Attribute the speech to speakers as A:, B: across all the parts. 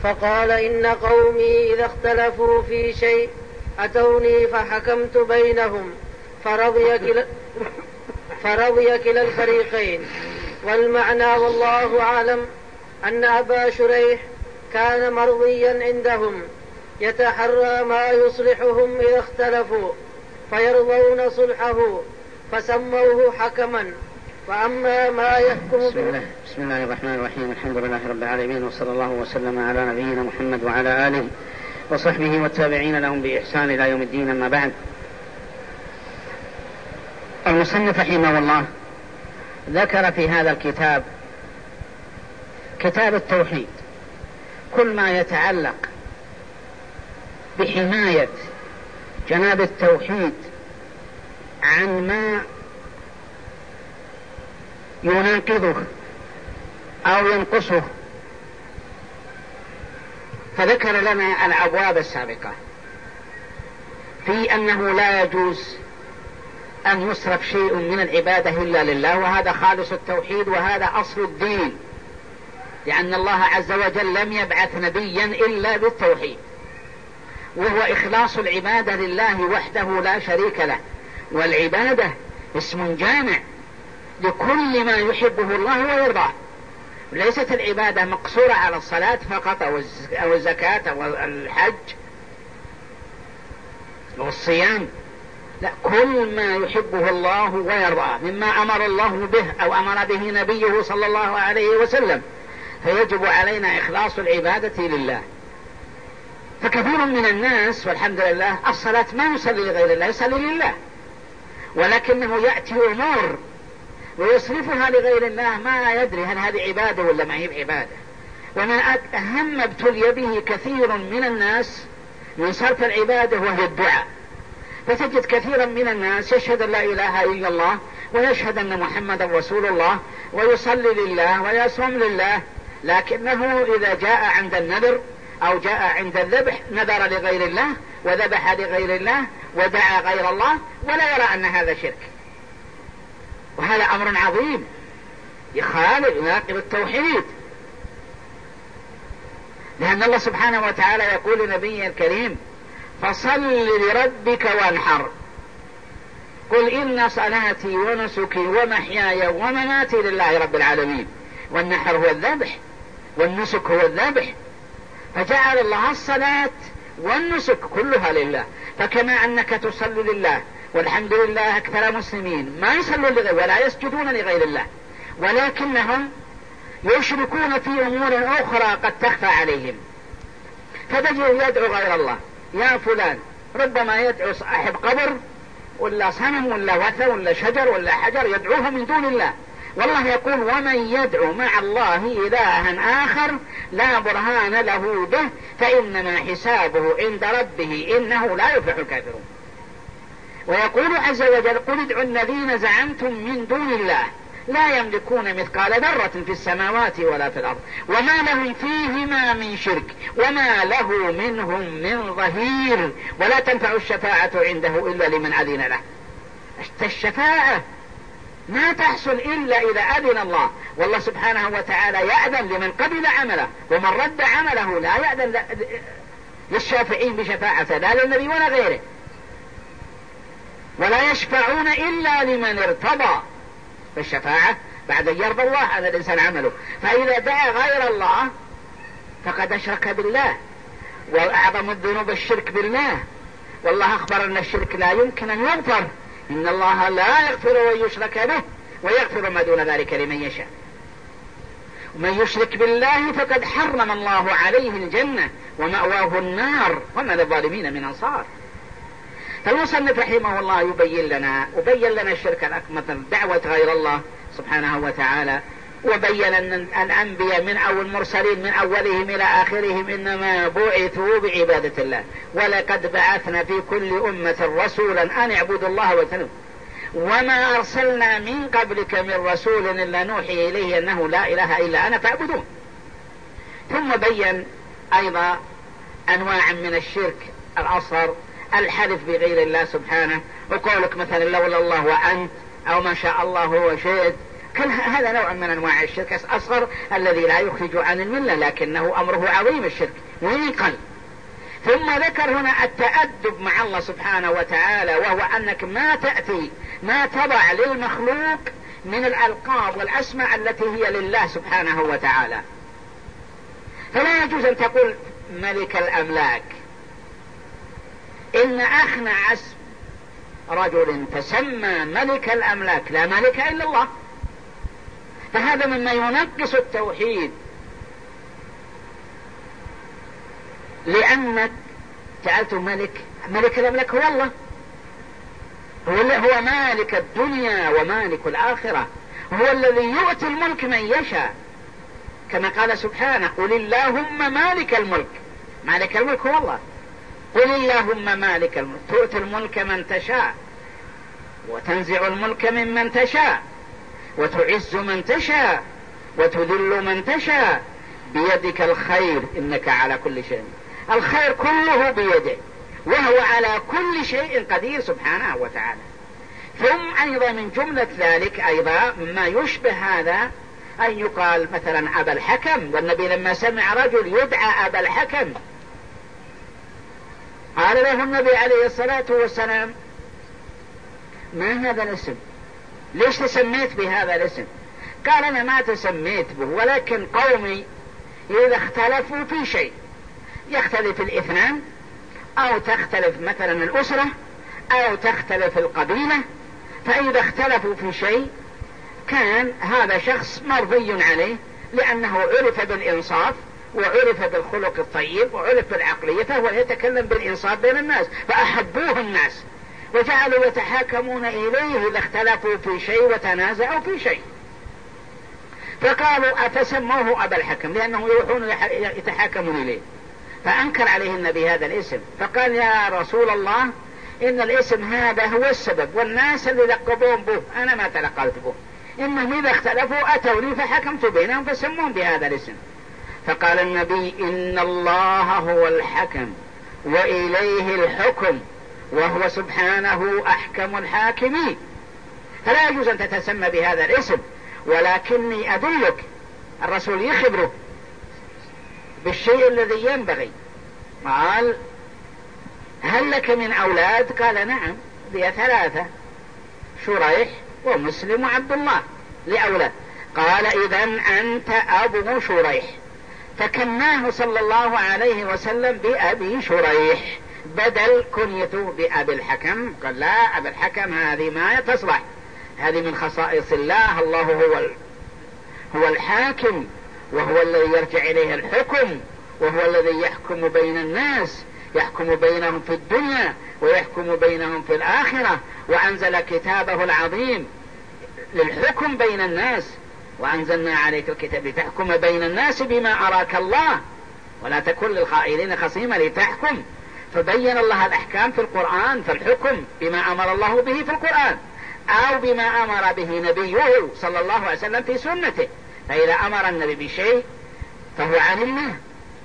A: فقال إن قومي إذا اختلفوا في شيء أتوني فحكمت بينهم فرضي كلا الفريقين. والمعنى والله أعلم أن أبا شريح كان مرضيا عندهم يتحرى ما يصلحهم إذا اختلفوا فيرضون صلحه فسموه حكما. وأما ما يحكم
B: بسم الله الرحمن الرحيم. الحمد لله رب العالمين، وصلى الله وسلم على نبينا محمد وعلى آله وصحبه والتابعين لهم بإحسان إلى يوم الدين. أما بعد، المصنف رحمه الله ذكر في هذا الكتاب كتاب التوحيد كل ما يتعلق بحماية جناب التوحيد عن ما يناقضه أو ينقصه، فذكر لنا الأبواب السابقة في أنه لا يجوز أن يصرف شيء من العبادة إلا لله، وهذا خالص التوحيد وهذا أصل الدين، لأن الله عز وجل لم يبعث نبيا إلا بالتوحيد، وهو إخلاص العبادة لله وحده لا شريك له. والعبادة اسم جامع لكل ما يحبه الله ويرضاه، ليست العبادة مقصورة على الصلاة فقط أو الزكاة أو الحج أو الصيام، لا، كل ما يحبه الله ويرضاه مما أمر الله به أو أمر به نبيه صلى الله عليه وسلم، فيجب علينا إخلاص العبادة لله. فكثير من الناس والحمد لله الصلاة ما يصلي لغير الله، يصلي لله، ولكنه يأتي أمور ويصرفها لغير الله ما يدري هل هذه عبادة ولا ما هي عبادة. وما أهم ابتلي به كثير من الناس من صرف العبادة وهي الدعاء. فتجد كثيرا من الناس يشهد أن لا إله إلا الله ويشهد أن محمد رسول الله ويصلي لله ويصوم لله، لكنه إذا جاء عند النذر أو جاء عند الذبح نذر لغير الله وذبح لغير الله ودعا غير الله ولا يرى أن هذا شرك، وهذا أمر عظيم يخالف يناقض التوحيد، لأن الله سبحانه وتعالى يقول لنبيه الكريم: فصل لربك وانحر، قل إن صلاتي ونسكي ومحياي ومماتي لله رب العالمين. والنحر هو الذبح والنسك هو الذبح، فجعل الله الصلاة والنسك كلها لله. فكما أنك تصلي لله، والحمد لله أكثر مسلمين ما يصلون لغير ولا يسجدون لغير الله، ولكنهم يشركون في أمور أخرى قد تخفى عليهم، فتجد يدعو غير الله، يا فلان، ربما يدعو صاحب قبر ولا صنم ولا وثن ولا شجر ولا حجر يدعوه من دون الله، والله يقول: ومن يدعو مع الله إلها آخر لا برهان له به فإنما حسابه عند ربه إنه لا يفلح الكافرون. ويقول عز وجل: قل ادعوا الذين زعمتم من دون الله لا يملكون مثقال ذرة في السماوات ولا في الأرض وما لهم فيهما من شرك وما له منهم من ظهير ولا تنفع الشفاعة عنده إلا لمن أذن له. الشفاعة ما تحصل إلا إذا أذن الله، والله سبحانه وتعالى يأذن لمن قبل عمله، ومن رد عمله لا يأذن للشافعين بشفاعة لا للنبي ولا غيره، ولا يشفعون إلا لمن ارتضى. فالشفاعة بعد أن يرضى الله أن الإنسان عمله، فإذا دعا غير الله فقد أشرك بالله، وأعظم الذنوب الشرك بالله، والله أخبر أن الشرك لا يمكن أن يغفر، إن الله لا يغفر أن يشرك به ويغفر ما دون ذلك لمن يشاء. ومن يشرك بالله فقد حرم الله عليه الجنة ومأواه النار وما للظالمين من أنصار. فالمصنف رحمه الله يبين لنا الشرك الأكبر، دعوة غير الله سبحانه وتعالى، وبين أن الأنبياء من أول المرسلين من أولهم إلى آخرهم إنما بعثوا بعبادة الله، ولقد بعثنا في كل أمة رسولا أن اعبدوا الله واجتنبوا وما أرسلنا من قبلك من رسول إلا نوحي إليه أنه لا إله إلا أنا فاعبدون. ثم بين أيضا أنواع من الشرك الأصغر، الحلف بغير الله سبحانه، وقولك مثلا لولا الله وأنت، أو ما شاء الله وشئت، كل هذا نوع من أنواع الشرك الأصغر الذي لا يخرج عن الملة، لكنه أمره عظيم الشرك وإن قل. ثم ذكر هنا التأدب مع الله سبحانه وتعالى، وهو أنك ما تضع للمخلوق من الألقاب والأسماء التي هي لله سبحانه وتعالى. فلا يجوز أن تقول ملك الأملاك. إن أخنع اسم رجل تسمى ملك الأملاك، لا ملك إلا الله، فهذا مما ينقص التوحيد، لأنك جعلت ملك الأملاك هو الله، هو مالك الدنيا ومالك الآخرة، هو الذي يؤتي الملك من يشاء، كما قال سبحانه قل اللهم مالك الملك. مالك الملك هو الله. قل اللهم مالك الملك تؤتي الملك من تشاء وتنزع الملك ممن تشاء وتعز من تشاء وتذل من تشاء بيدك الخير إنك على كل شيء. الخير كله بيده، وهو على كل شيء قدير سبحانه وتعالى. ثم أيضا من جملة ذلك أيضا مما يشبه هذا أن يقال مثلا أبا الحكم، والنبي لما سمع رجل يدعى أبا الحكم قال له النبي عليه الصلاة والسلام ما هذا الاسم؟ ليش تسميت بهذا الاسم؟ قال أنا ما تسميت به، ولكن قومي إذا اختلفوا في شيء، يختلف الاثنان أو تختلف مثلا الأسرة أو تختلف القبيلة، فإذا اختلفوا في شيء كان هذا شخص مرضي عليه لأنه عرف بالإنصاف وعرف بالخلق الطيب وعرف بالعقلية، فهو يتكلم بالإنصاف بين الناس، فأحبوه الناس وجعلوا يتحاكمون إليه إذا اختلفوا في شيء وتنازعوا في شيء. فقالوا أفسموه أبا الحكم لأنه يروحون يتحاكمون إليه، فأنكر عليه النبي هذا الاسم، فقال يا رسول الله إن الاسم هذا هو السبب، والناس اللي لقبون به أنا ما تلقلت به، إنهم إذا اختلفوا أتوني فحكمت بينهم فسمون بهذا الاسم. فقال النبي إن الله هو الحكم وإليه الحكم وهو سبحانه أحكم الحاكمين. فلا يجوز أن تتسمى بهذا الاسم، ولكني أدلك. الرسول يخبره بالشيء الذي ينبغي. قال هل لك من أولاد؟ قال نعم لي 3، شريح ومسلم وعبد الله لأولاد. قال إذن أنت أبو شريح، فكناه صلى الله عليه وسلم بأبي شريح بدل كنيته بأبي الحكم. قال لا، أبي الحكم هذه ما تصلح، هذه من خصائص الله، الله هو الحاكم، وهو الذي يرجع إليه الحكم، وهو الذي يحكم بين الناس، يحكم بينهم في الدنيا ويحكم بينهم في الآخرة، وأنزل كتابه العظيم للحكم بين الناس، وأنزلنا عليك الكتاب لتحكم بين الناس بما أراك الله ولا تكن للخائنين خصيما لتحكم. فبين الله الأحكام في القرآن، فالحكم بما أمر الله به في القرآن أو بما أمر به نبيه صلى الله عليه وسلم في سنته. فإذا أمر النبي بشيء فهو عن الله،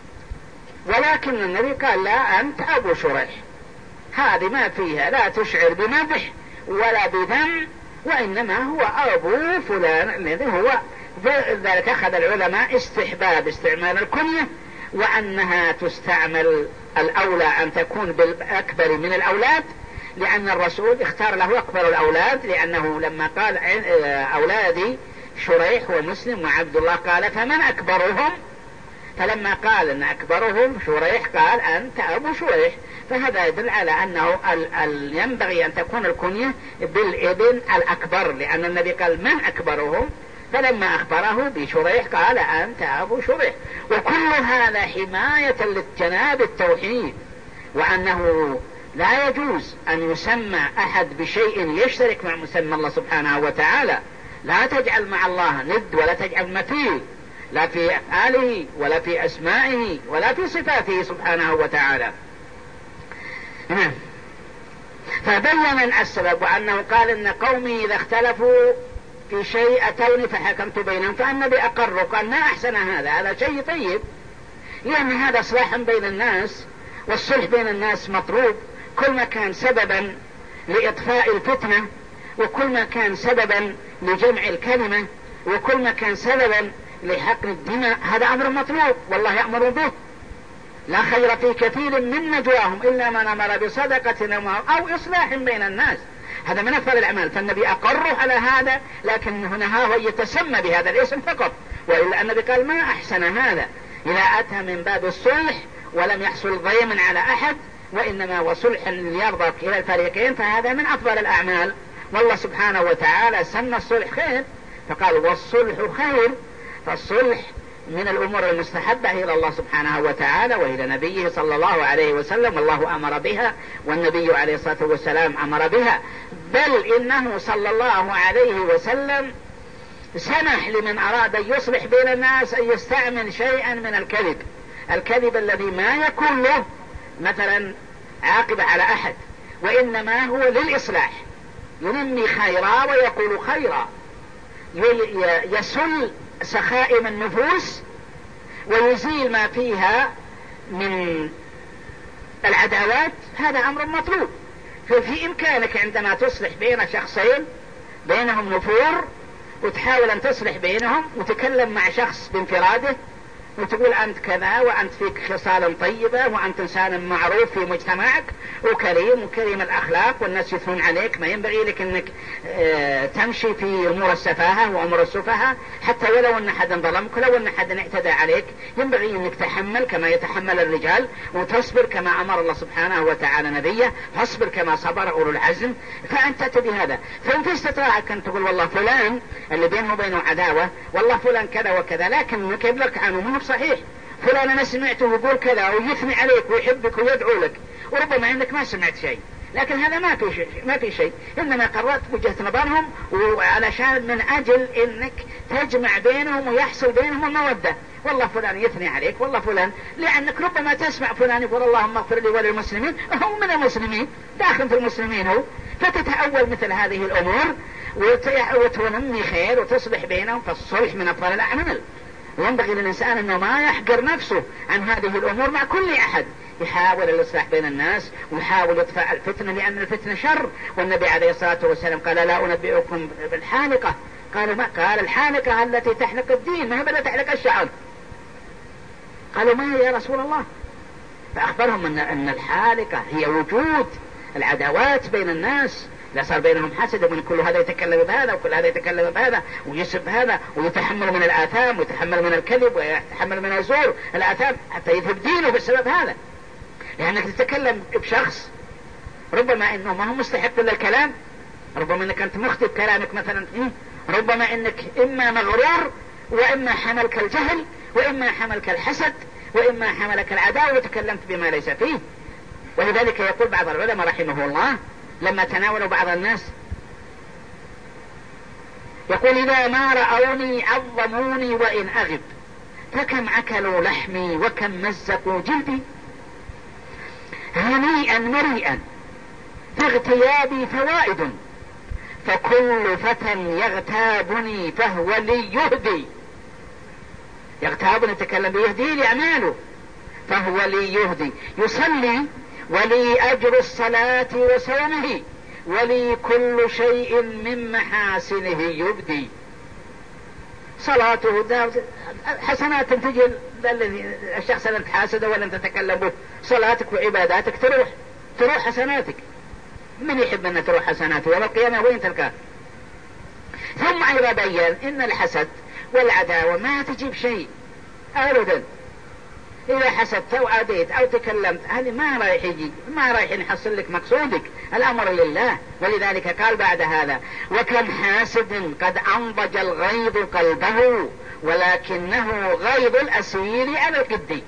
B: ولكن النبي قال لا، أنت أبو شريح، هذه ما فيها لا تشعر بمدح ولا بذم، وإنما هو أبو فلان الذي هو. ذلك أخذ العلماء استحباب استعمال الكنية، وأنها تستعمل الأولى أن تكون بالأكبر من الأولاد، لأن الرسول اختار له أكبر الأولاد، لأنه لما قال أولادي شريح ومسلم وعبد الله قال فمن أكبرهم؟ فلما قال أن أكبرهم شريح قال أنت أبو شريح. فهذا يدل على أنه ينبغي أن تكون الكنية بالابن الأكبر، لأن النبي قال من أكبرهم، فلما أخبره بشريح قال أنت أبو شريح. وكل هذا حماية للجناب التوحيد، وأنه لا يجوز أن يسمى أحد بشيء يشترك مع مسمى الله سبحانه وتعالى. لا تجعل مع الله ند ولا تجعل مثيل، لا في أفعاله ولا في أسمائه ولا في صفاته سبحانه وتعالى. فبين السبب، وأنه قال إن قومي إذا اختلفوا في شيء أتوني فحكمت بينهم، فالنبي أقر قال ما أحسن هذا شيء طيب، لأن هذا صلاح بين الناس، والصلح بين الناس مطلوب. كل ما كان سببا لإطفاء الفتنة وكل ما كان سببا لجمع الكلمة، وكل ما كان سببا لحقن الدماء، هذا أمر مطلوب والله يأمر به. لا خير في كثير من نجواهم إلا من أمر بصدقة أو إصلاح بين الناس. هذا من أفضل الأعمال، فالنبي أقر على هذا، لكن هنا هو يتسمى بهذا الاسم فقط، وإلا النبي قال ما أحسن هذا إذا أتى من باب الصلح ولم يحصل ضيم على أحد، وإنما وصلح ليرضى إلى الفريقين، فهذا من أفضل الأعمال. والله سبحانه وتعالى سمى الصلح خير فقال والصلح خير، فالصلح من الأمور المستحبة إلى الله سبحانه وتعالى وإلى نبيه صلى الله عليه وسلم، والله أمر بها والنبي عليه الصلاة والسلام أمر بها، بل إنه صلى الله عليه وسلم سمح لمن أراد أن يصلح بين الناس أن يستعمل شيئا من الكذب الذي ما يكون له مثلا عاقبة على أحد، وإنما هو للإصلاح، ينمي خيرا ويقول خيرا، يسل سخائم النفوس ويزيل ما فيها من العداوات. هذا أمر مطلوب. ففي إمكانك عندما تصلح بين شخصين بينهم نفور وتحاول أن تصلح بينهم وتكلم مع شخص بانفراده وتقول أنت كذا وأنت فيك خصال طيبة وأنت إنسان معروف في مجتمعك وكريم الأخلاق والناس يثنون عليك، ما ينبغي لك أنك تمشي في أمور السفاهة وأمور السفهاء، حتى ولو أن حدا ظلمك ولو أن حدا اعتدى عليك، ينبغي أنك تحمل كما يتحمل الرجال وتصبر كما أمر الله سبحانه وتعالى نبيه، فاصبر كما صبر أولو العزم. فأنت تبي هذا، فأنت استطاعك أن تقول والله فلان اللي بينه وبينه عداوة، والله فلان كذا وكذا، لكن نكب لك عنه مو صحيح. فلان أنا سمعته يقول كذا ويثني عليك ويحبك ويدعو لك، وربما انك ما سمعت شيء، لكن هذا ما في شيء، انما قررت وجهة نظرهم وعلشان من اجل انك تجمع بينهم ويحصل بينهم المودة. والله فلان يثني عليك، والله فلان، لانك ربما تسمع فلان يقول اللهم اغفر لي وللمسلمين، هو من المسلمين داخل في المسلمين هو، فتتأول مثل هذه الامور وتنمي خير وتصلح بينهم. فالصلح من افضل الاعمال، وينبغي للإنسان أنه ما يحقر نفسه عن هذه الأمور مع كل أحد، يحاول الإصلاح بين الناس ويحاول يدفع الفتنة، لأن الفتنة شر. والنبي عليه الصلاة والسلام قال لا أنبئكم بالحالقة، قالوا ما؟ قال الحالقة التي تحلق الدين، ما هي بدأت تحلق الشعر. قالوا ما هي يا رسول الله؟ فأخبرهم أن الحالقة هي وجود العداوات بين الناس، لا صار بينهم حسد، ومن كل هذا يتكلم بهذا وكل هذا يتكلم بهذا ويسب هذا ويتحمل من الآثام ويتحمل من الكذب ويتحمل من الزور الآثام حتى يذهب دينه بسبب هذا. لأنك تتكلم بشخص ربما إنه ما هو مستحق للكلام، ربما إنك أنت مخطئ كلامك مثلا، ربما إنك إما مغرور وإما حملك الجهل وإما حملك الحسد وإما حملك العداوة وتكلمت بما ليس فيه. ولذلك يقول بعض العلماء رحمه الله لما تناولوا بعض الناس، يقول إذا ما رأوني عظموني وإن أغب، فكم أكلوا لحمي وكم مزقوا جلدي، هنيئا مريئا فاغتيابي فوائد، فكل فتى يغتابني فهو لي يهدي. يغتابني يتكلم بيهدي لأعماله، فهو لي يهدي، يصلي ولي أجر الصلاة وصومه ولي كل شيء من محاسنه يبدي. صلاته حسنات تجي الشخص اللي انت حاسده ولا انت تتكلم به، صلاتك وعباداتك تروح حسناتك. من يحب ان تروح حسناته يوم القيامة وين تلقاه؟ ثم أيضا بين ان الحسد والعداوة ما تجيب شيء أبدا. إذا حسدت أو عاديت أو تكلمت هذه ما رايح يجي، ما رايح يحصل لك مقصودك، الأمر لله. ولذلك قال بعد هذا وكم حاسد قد أنضج الغيظ قلبه ولكنه غيظ الأسير على القدي.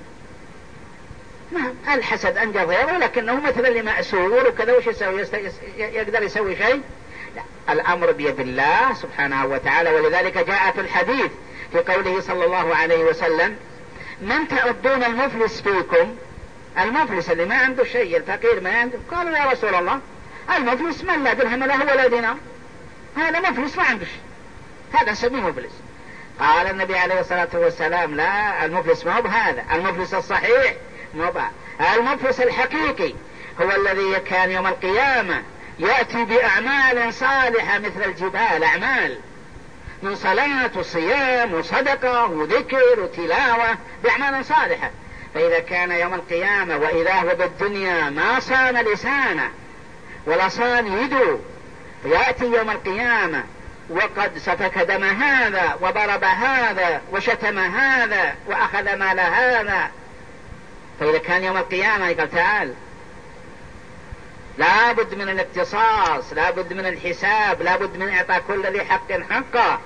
B: الحسد أنجى غيره لكنه مثل اللي مأسور وكذا، وش يسوي؟ يقدر يسوي شيء؟ لا، الأمر بيد الله سبحانه وتعالى. ولذلك جاء في الحديث في قوله صلى الله عليه وسلم من تعدون المفلس فيكم؟ المفلس اللي ما عنده شيء، الفقير ما عنده. قالوا يا رسول الله المفلس من لا درهم له ولا دينار، هذا مفلس ما عنده شيء، هذا نسميه مفلس. قال النبي عليه الصلاة والسلام لا، المفلس ما هو بهذا، المفلس الصحيح ما هو بهذا. المفلس الحقيقي هو الذي كان يوم القيامة يأتي بأعمال صالحة مثل الجبال، أعمال من صلاة وصيام وصدقة وذكر وتلاوة، بأعمال صالحة. فإذا كان يوم القيامة وإذا هو بالدنيا ما صان لسانه ولا صان يده، فيأتي يوم القيامة وقد سفك دم هذا وضرب هذا وشتم هذا وأخذ مال هذا، فإذا كان يوم القيامة يقول تعال، لا بد من الاقتصاص، لا بد من الحساب، لا بد من إعطاء كل ذي حق حقه.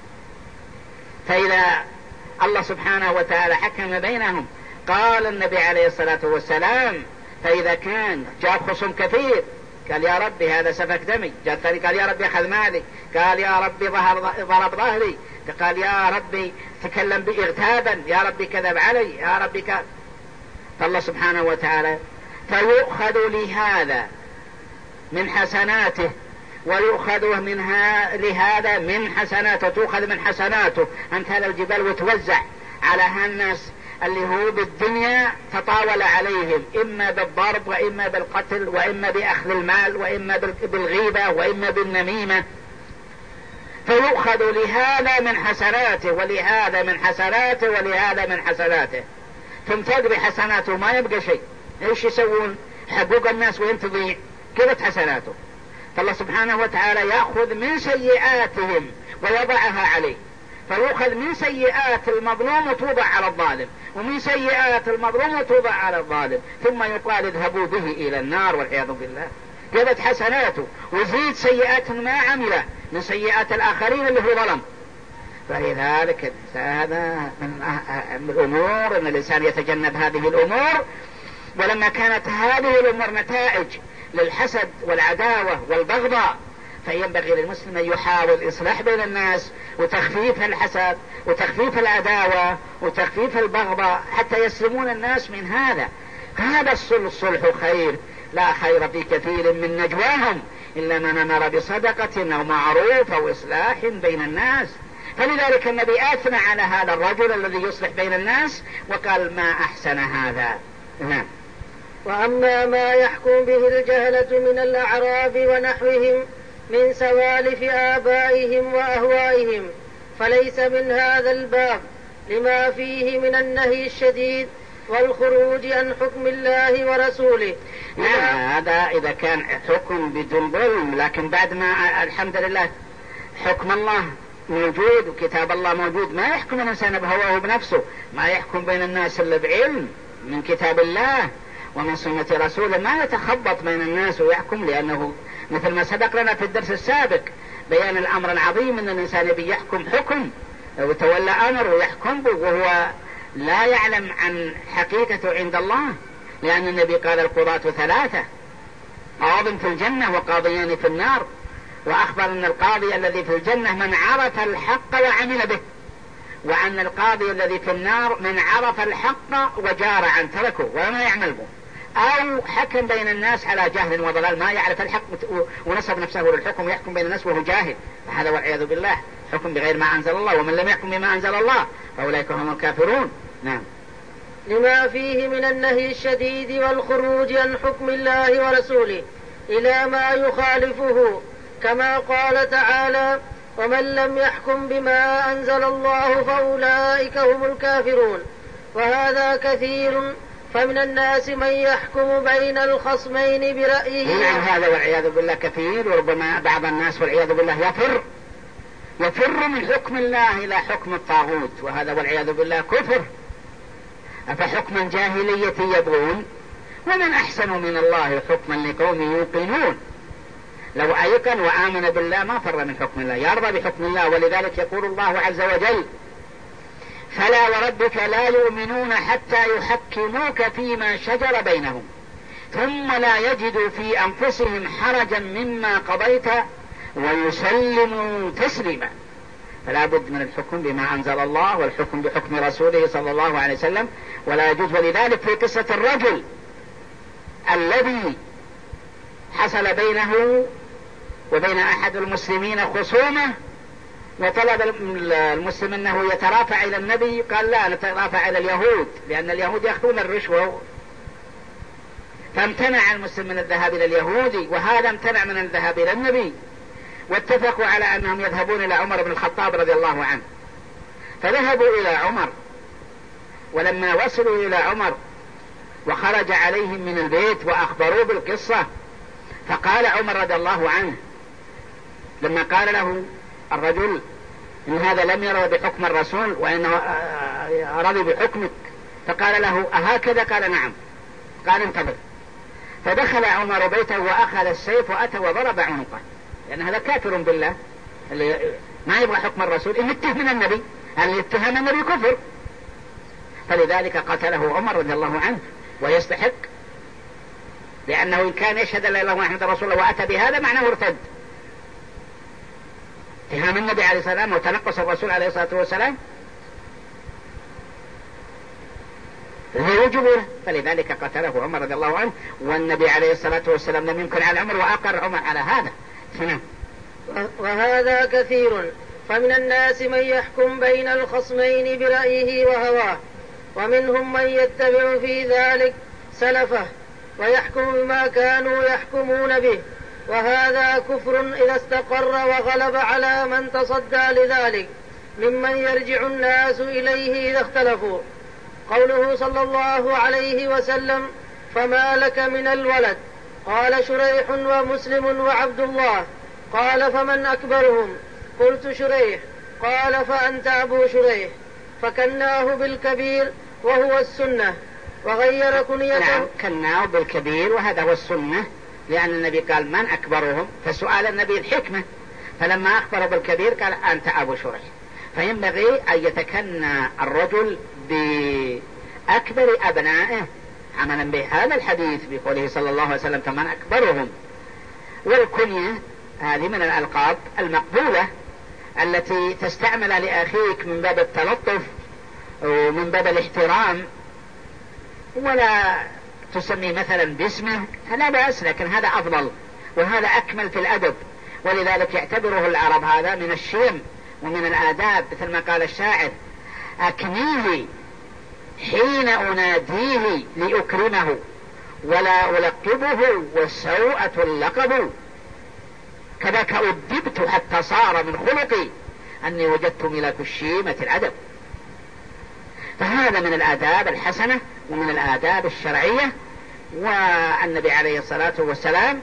B: فإذا الله سبحانه وتعالى حكم بينهم، قال النبي عليه الصلاة والسلام فإذا كان جاء خصم كثير قال يا ربي هذا سفك دمي، جاء الثاني قال يا ربي أخذ مالي، قال يا ربي ضرب ظهري، قال يا ربي تكلم باغتابا، يا ربي كذب علي، يا ربي كذب. فالله سبحانه وتعالى فيؤخذ لهذا من حسناته ويؤخذ منها لهذا من حسناته، تؤخذ من حسناته أمثال الجبال وتوزع على هالناس اللي هو بالدنيا تطاول عليهم، إما بالضرب وإما بالقتل وإما بأخذ المال وإما بالغيبة وإما بالنميمة. فيؤخذ لهذا من حسناته ولهذا من حسناته ولهذا من حسناته، ثم تقضي حسناته ما يبقى شيء. ايش يسوون؟ حقوق الناس وين تضيع؟ كذا حسناته. فالله سبحانه وتعالى يأخذ من سيئاتهم ويضعها عليه، فيؤخذ من سيئات المظلوم وتوضع على الظالم، ومن سيئات المظلوم وتوضع على الظالم، ثم يقال اذهبوا به إلى النار والعياذ بالله. كذا حسناته وزيد سيئات ما عمله من سيئات الآخرين اللي هو ظلم. فلذلك هذا من الأمور أن الإنسان يتجنب هذه الأمور. ولما كانت هذه الأمور نتائج للحسد والعداوة والبغضاء، فينبغي للمسلم أن يحاول الإصلاح بين الناس وتخفيف الحسد وتخفيف العداوة وتخفيف البغضاء حتى يسلمون الناس من هذا. هذا الصلح خير، لا خير في كثير من نجواهم إلا من أمر بصدقة أو معروف أو إصلاح بين الناس. فلذلك النبي أثنى على هذا الرجل الذي يصلح بين الناس وقال ما أحسن هذا. نعم.
A: وأما ما يحكم به الجهلة من الأعراب ونحوهم من سوالف آبائهم وأهوائهم فليس من هذا الباب، لما فيه من النهي الشديد والخروج عن حكم الله ورسوله.
B: هذا إذا كان حكم بدون ظلم، لكن بعد ما الحمد لله حكم الله موجود وكتاب الله موجود، ما يحكم الإنسان بهواه بنفسه، ما يحكم بين الناس إلا بعلم من كتاب الله ومن سنة رسوله، ما يتخبط بين الناس ويحكم. لأنه مثل ما سبق لنا في الدرس السابق بيان الأمر العظيم أن الإنسان يحكم حكم وتولى أمر ويحكم وهو لا يعلم عن حقيقته عند الله. لأن النبي قال القضاة ثلاثة، قاض في الجنة وقاضيان في النار، وأخبر أن القاضي الذي في الجنة من عرف الحق وعمل به، وأن القاضي الذي في النار من عرف الحق وجار عن تركه وما يعمل به، أو حكم بين الناس على جهل وضلال، ما يعرف الحق ونسب نفسه للحكم يحكم بين الناس وهو جاهل، فهذا والعياذ بالله حكم بغير ما أنزل الله، ومن لم يحكم بما أنزل الله فأولئك هم الكافرون. نعم.
A: لما فيه من النهي الشديد والخروج عن حكم الله ورسوله إلى ما يخالفه، كما قال تعالى ومن لم يحكم بما أنزل الله فأولئك هم الكافرون. وهذا كثير، فمن الناس من يحكم بين الخصمين برأيه.
B: نعم، هذا والعياذ بالله كثير. وربما بعض الناس والعياذ بالله يفر من حكم الله إلى حكم الطاغوت، وهذا والعياذ بالله كفر. أفحكم جاهلية يبغون ومن أحسن من الله حكما لقوم يوقنون. لو أيقن وآمن بالله ما فر من حكم الله، يرضى بحكم الله. ولذلك يقول الله عز وجل فلا وربك لا يؤمنون حتى يحكموك فيما شجر بينهم ثم لا يجدوا في أنفسهم حرجا مما قضيت ويسلموا تسليما. فلا بد من الحكم بما أنزل الله والحكم بحكم رسوله صلى الله عليه وسلم، ولا يجوز. ولذلك في قصة الرجل الذي حصل بينه وبين أحد المسلمين خصومة وطلب المسلم أنه يترافع إلى النبي، قال لا نترافع إلى اليهود، لأن اليهود يأخذون الرشوة. فامتنع المسلم من الذهاب إلى اليهودي، وهذا امتنع من الذهاب إلى النبي، واتفقوا على أنهم يذهبون إلى عمر بن الخطاب رضي الله عنه، فذهبوا إلى عمر. ولما وصلوا إلى عمر وخرج عليهم من البيت وأخبروه بالقصة، فقال عمر رضي الله عنه لما قال له الرجل إن هذا لم يرضى بحكم الرسول وإنه رضي بحكمك، فقال له أهكذا؟ قال نعم. قال انتظر. فدخل عمر بيته وأخذ السيف وأتى وضرب عنقه، لأن هذا كافر بالله اللي ما يبغى حكم الرسول، إن اتهم من النبي، اللي اتهم النبي كفر، فلذلك قتله عمر رضي الله عنه ويستحق، لأنه إن كان يشهد أن لا إله إلا الله محمد رسول الله وأتى بهذا معناه ارتد. اتهام النبي عليه الصلاة والسلام وتنقص الرسول عليه الصلاة والسلام يوجبونه، فلذلك قتله عمر رضي الله عنه، والنبي عليه الصلاة والسلام لم يمكن على عمر وأقر عمر على هذا.
A: وهذا كثير، فمن الناس من يحكم بين الخصمين برأيه وهواه، ومنهم من يتبع في ذلك سلفه ويحكم بما كانوا يحكمون به، وهذا كفر إذا استقر وغلب على من تصدى لذلك ممن يرجع الناس إليه إذا اختلفوا. قوله صلى الله عليه وسلم فما لك من الولد؟ قال شريح ومسلم وعبد الله. قال فمن أكبرهم؟ قلت شريح. قال فأنت أبو شريح. فكناه بالكبير وهو السنة، وغير كنيته.
B: نعم، كناه بالكبير وهذا هو السنة، لأن النبي قال من أكبرهم، فسؤال النبي الحكمة، فلما أخبر بالكبير قال أنت أبو شريح. فينبغي أن يتكنى الرجل بأكبر أبنائه عملا بهذا الحديث بقوله صلى الله عليه وسلم فمن أكبرهم. والكنية هذه من الألقاب المقبولة التي تستعمل لأخيك من باب التلطف ومن باب الاحترام، ولا تسمي مثلا باسمه، لا بأس، لكن هذا أفضل وهذا أكمل في الأدب. ولذلك يعتبره العرب هذا من الشيم ومن الآداب، مثل ما قال الشاعر أكنيه حين أناديه لأكرمه ولا ألقبه والسوءة اللقب، كذاك أدبت حتى صار من خلقي أني وجدت ملك الشيمة الأدب. فهذا من الآداب الحسنة ومن الآداب الشرعية. والنبي عليه الصلاة والسلام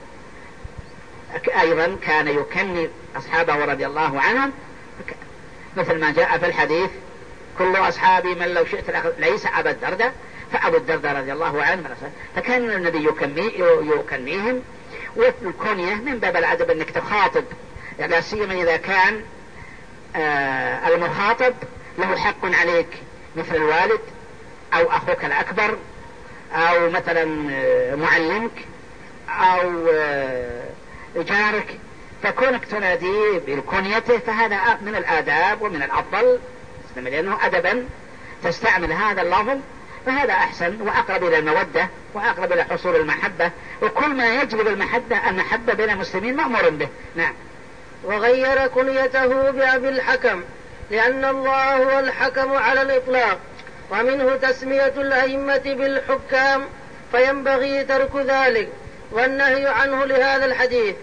B: أيضا كان يكني أصحابه رضي الله عنهم، مثل ما جاء في الحديث كل أصحابي من لو شئت ليس أبا الدرداء فأبو الدرداء رضي الله عنه. فكان النبي يكنيهم. والكنية من باب الأدب أنك تخاطب، لا سيما إذا كان المخاطب له حق عليك مثل الوالد أو أخوك الأكبر أو مثلا معلمك أو جارك، فكونك تناديه بالكنيته فهذا من الآداب ومن الأفضل، لأنه أدبا تستعمل هذا اللفظ، فهذا أحسن وأقرب إلى المودة وأقرب إلى حصول المحبة، وكل ما يجلب المحبة بين المسلمين مأمور به. نعم.
A: وغير كنيته بأبي الحكم، لأن الله هو الحكم على الإطلاق، ومنه تسمية الأئمة بالحكام، فينبغي ترك ذلك والنهي عنه لهذا الحديث.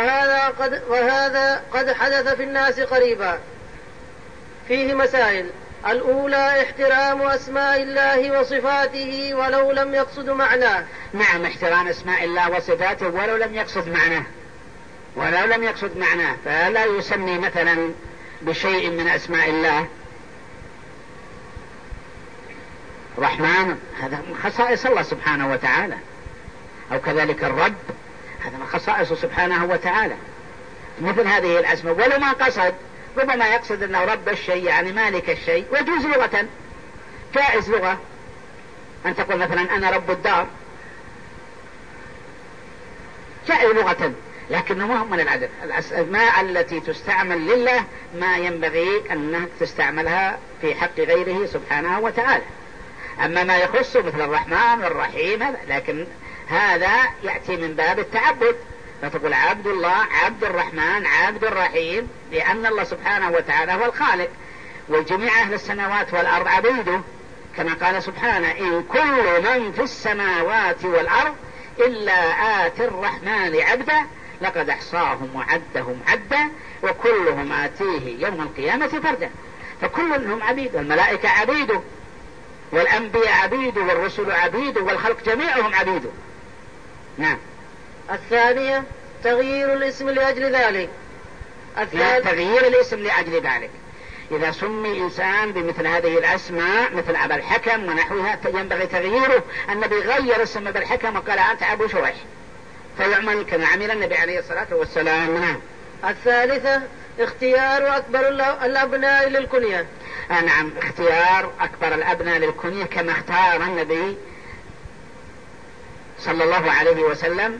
A: وهذا قد حدث في الناس قريبا. فيه مسائل: الأولى احترام أسماء الله وصفاته ولو لم يقصد معناه.
B: نعم، احترام أسماء الله وصفاته ولو لم يقصد معناه، فلا يسمي مثلا بشيء من أسماء الله رحمن، هذا من خصائص الله سبحانه وتعالى، أو كذلك الرب، هذا من خصائصه سبحانه وتعالى. مثل هذه الأسماء ولو ما قصد، ربما يقصد أنه رب الشيء يعني مالك الشيء، ويجوز لغة، جائز لغة أن تقول مثلا أنا رب الدار، جائز لغة، لكنه ما هو من العدد. الأسماء التي تستعمل لله ما ينبغي أن تستعملها في حق غيره سبحانه وتعالى. أما ما يخص مثل الرحمن والرحيم لكن هذا يأتي من باب التعبد، فتقول عبد الله، عبد الرحمن، عبد الرحيم، لأن الله سبحانه وتعالى هو الخالق، وجميع أهل السماوات والأرض عبيده كما قال سبحانه: إن كل من في السماوات والأرض إلا آتي الرحمن عبدا لقد أحصاهم وعدهم عدا وكلهم آتيه يوم القيامة فردا. فكلهم عبيد، والملائكة عبيده، والأنبياء عبيده، والرسل عبيده، والخلق جميعهم عبيده. نعم.
A: الثانية تغيير الاسم لأجل ذلك.
B: تغيير الاسم لأجل ذلك، إذا سمي إنسان بمثل هذه الأسماء مثل أبا الحكم ونحوها ينبغي تغييره. النبي غير اسم أبا الحكم وقال: أنت أبو شريح، فيعمل كما عمل النبي عليه الصلاة والسلام. نعم.
A: الثالثة اختيار أكبر الأبناء للكنية.
B: نعم، اختيار أكبر الأبناء للكنية كما اختار النبي صلى الله عليه وسلم،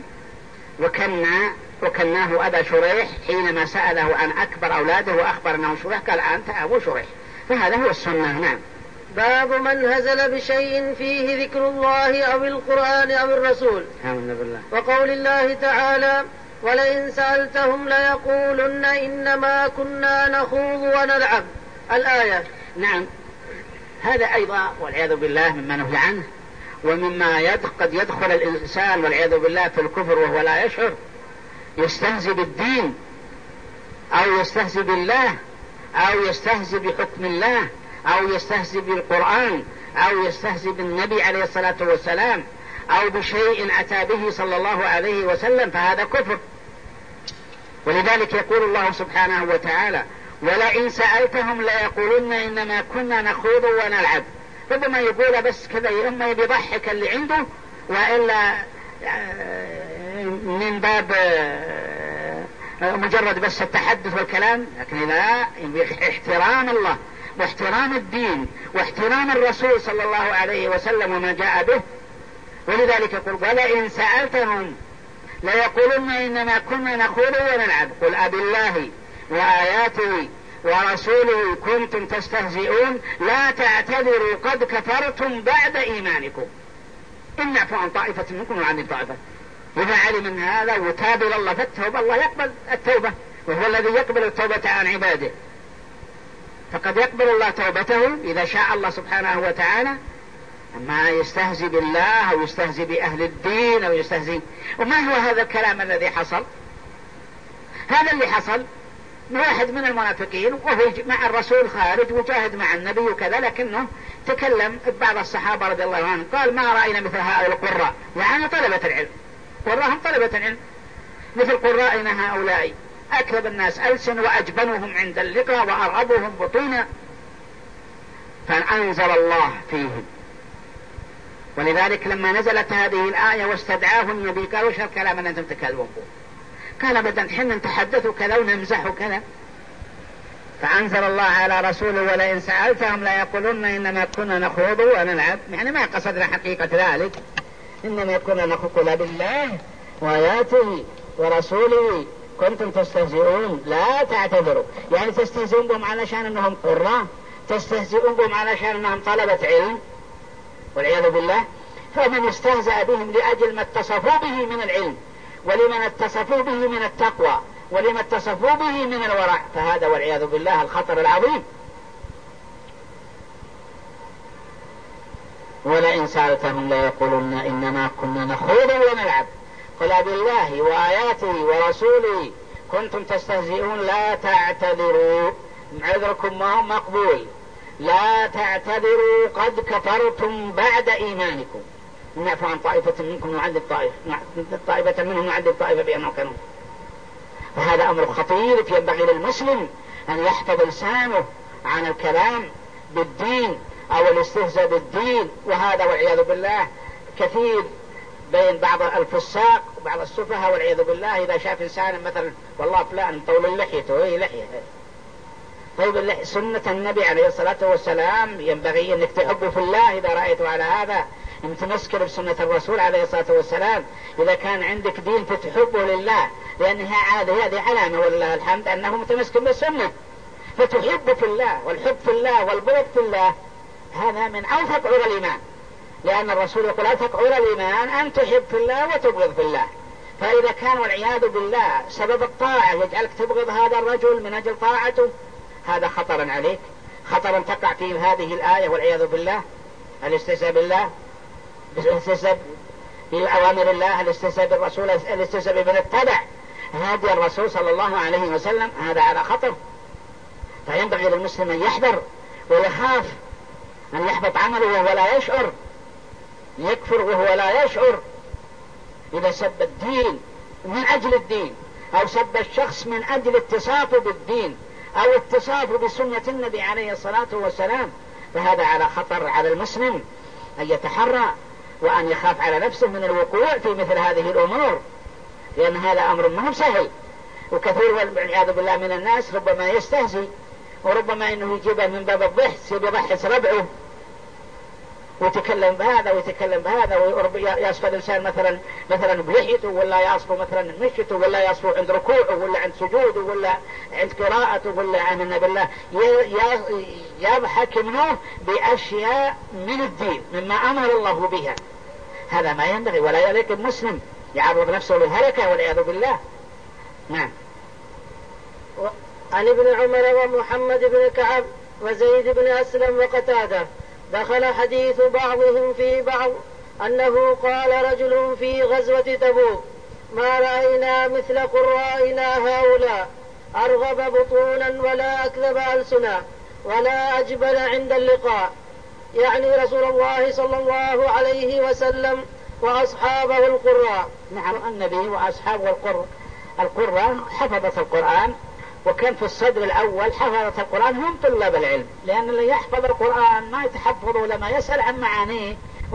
B: وكناه أبا شريح حينما سأله عن أكبر أولاده وأخبر أنه شريح قال: أنت أبو شريح. فهذا هو السنة. نعم.
A: باب من هزل بشيء فيه ذكر الله أو القرآن أو الرسول.
B: آمنا بالله.
A: وقول الله تعالى: ولئن سألتهم ليقولن إنما كنا نخوض ونلعب، الآية.
B: نعم، هذا أيضا والعياذ بالله مما نهي عنه، ومما قد يدخل الإنسان والعياذ بالله في الكفر وهو لا يشعر، يستهزئ بالدين أو يستهزئ بالله أو يستهزئ بحكم الله أو يستهزئ بالقرآن أو يستهزئ بالنبي عليه الصلاة والسلام أو بشيء أتى به صلى الله عليه وسلم، فهذا كفر. ولذلك يقول الله سبحانه وتعالى: ولئن سألتهم ليقولن إنما كنا نخوض ونلعب. ربما يقول بس كذا، إما يضحك اللي عنده، وإلا من باب مجرد بس التحدث والكلام. لكن لا، احترام الله واحترام الدين واحترام الرسول صلى الله عليه وسلم وما جاء به. ولذلك يقول: ولئن سألتهم ليقولن إنما كنا نخوض ونلعب قل أبالله وآياته ورسوله كنتم تستهزئون لا تعتذروا قد كفرتم بعد إيمانكم إن نعفو عن طائفة منكم وعن طائفة. إذا علم من هذا وتاب إلى الله فالتوبة، الله يقبل التوبة، وهو الذي يقبل التوبة عن عباده. فقد يقبل الله توبته إذا شاء الله سبحانه وتعالى. أما يستهزئ بالله أو يستهزئ بأهل الدين أو يستهزئ. وما هو هذا الكلام الذي حصل؟ هذا اللي حصل واحد من المنافقين وهو مع الرسول خارج وجاهد مع النبي وكذا، لكنه تكلم بعض الصحابة رضي الله عنهم قال: ما رأينا مثل هؤلاء القراء، يعني طلبة العلم، قراهم طلبة العلم، مثل قرائنا هؤلاء أكذب الناس ألسن وأجبنهم عند اللقاء وأرغبهم بطونا. فأنزل الله فيهم. ولذلك لما نزلت هذه الآية واستدعاه النبي قال: وش الكلام اللي أنتم تكلمون به؟ قال: بدل حين نتحدثوا كذا ونمزحوا كذا. فأنزل الله على رسوله: ولئن سألتهم لا يقولون إنما كنا نخوض ونلعب، يعني ما قصدنا حقيقة ذلك، إنما كنا نخوض بالله وآياته ورسوله كنتم تستهزئون لا تعتذروا. يعني تستهزئون بهم علشان أنهم قراء، تستهزئون بهم علشان أنهم طلبة علم والعياذ بالله. فمن استهزأ بهم لأجل ما اتصفوا به من العلم، ولمن اتصفوا به من التقوى، ولمن اتصفوا به من الورع، فهذا والعياذ بالله الخطر العظيم. ولئن سألتهم ليقولن إنما كنا نخوض ونلعب قل بالله وآياته ورسوله كنتم تستهزئون لا تعتذروا عذركم ما هو مقبول، لا تعتذروا قد كفرتم بعد إيمانكم إن نعفو عن طائفة منكم نعذب طائفة منهم نعذب طائفة بأنهم كانوا. فهذا أمر خطير ينبغي للمسلم أن يحفظ لسانه عن الكلام بالدين أو الاستهزاء بالدين. وهذا والعياذ بالله كثير بين بعض الفساق وبعض السفهاء والعياذ بالله. إذا شاف إنسان مثلا والله فلان طول اللحية هي لحية، طيب سنة النبي عليه الصلاة والسلام ينبغي أنك تحبه في الله. إذا رأيته على هذا متمسك بسنة الرسول عليه الصلاة والسلام. إذا كان عندك دين فتحبه لله لأنها عادة، هذه علامة ولله الحمد أنه متمسك بالسنة، فتحب في الله، والحب في الله والبغض في الله هذا من أوثق عرى الإيمان. لأن الرسول يقول أوثق عرى الإيمان أن تحب في الله وتبغض في الله. فإذا كان والعياذ بالله سبب الطاعة يجعلك تبغض هذا الرجل من أجل طاعته، هذا خطرا عليك، خطرا تقع فيه هذه الآية والعياذ بالله. الاستهزاء بالله، الاستهزاء بأوامر الله، الاستهزاء بالرسول، الاستهزاء بمن اتبع هدي الرسول صلى الله عليه وسلم، هذا على خطر. فينبغي للمسلم أن يحذر ويخاف أن يحبط عمله وهو لا يشعر، يكفر وهو لا يشعر. إذا سب الدين من أجل الدين، أو سب الشخص من أجل اتصافه بالدين أو اتصافه بسنة النبي عليه الصلاة والسلام، فهذا على خطر على المسلم أن يتحرى وأن يخاف على نفسه من الوقوع في مثل هذه الأمور، لأن هذا أمر مهم سهل. وكثير والعياذ بالله من الناس ربما يستهزي، وربما إنه يجيبه من باب الضحك، يضحك ربعه ويتكلم بهذا ويتكلم بهذا، ويصف الإنسان مثلا بلحيته، ولا يصف مثلا مشيته، ولا يصف عند ركوعه، ولا عند سجوده، ولا عند قراءته، ولا عن بالله يضحك منه بأشياء من الدين مما أمر الله بها. هذا ما ينبغي، ولا يليق المسلم يعرض نفسه للهلكة والعياذ بالله. نعم.
A: عن ابن عمر ومحمد بن كعب وزيد بن أسلم وقتادة دخل حديث بعضهم في بعض أنه قال رجل في غزوة تبوك: ما رأينا مثل قرائنا هؤلاء، أرغب بطونا ولا أكذب ألسنا ولا أجبن عند اللقاء، يعني رسول الله صلى الله عليه وسلم وأصحابه القراء.
B: نعم، النبي وأصحابه القراء حفظت القرآن، وكان في الصدر الأول حفظت القرآن هم طلاب العلم، لأن اللي يحفظ القرآن ما يتحفظه لما يسأل عن معانيه.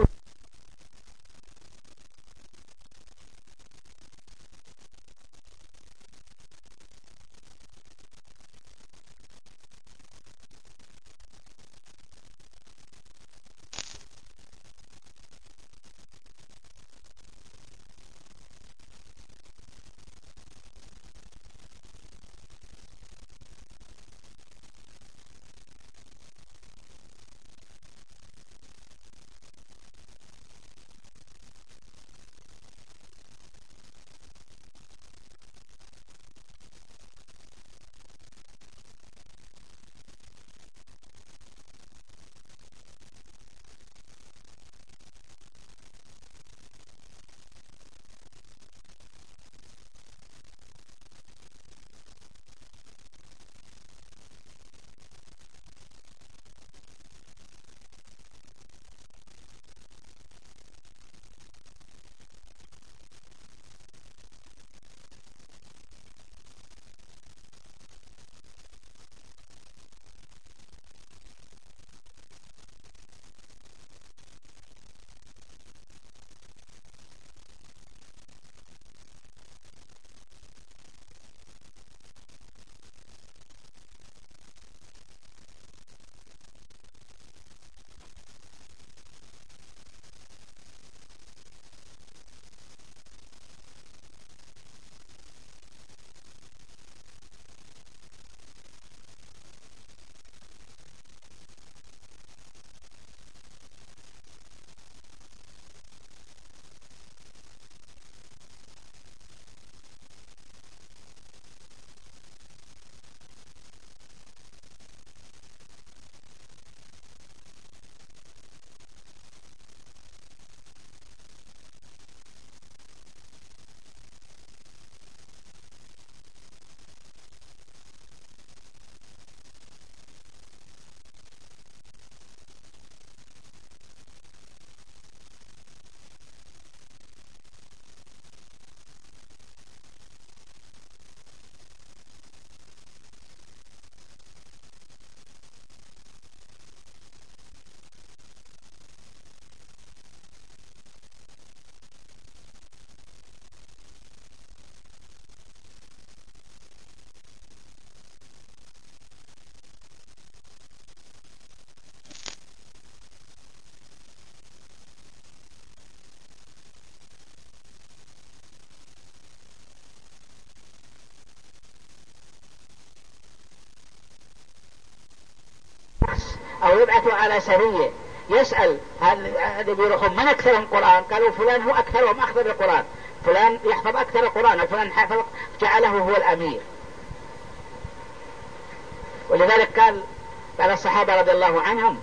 B: أو يبعثوا على سرية يسأل هذا بيرخم من أكثر القرآن، قالوا فلان هو أكثرهم أخذ بالقرآن، فلان يحفظ أكثر القرآن، فلان حفظ، جعله هو الأمير. ولذلك قال الصحابة رضي الله عنهم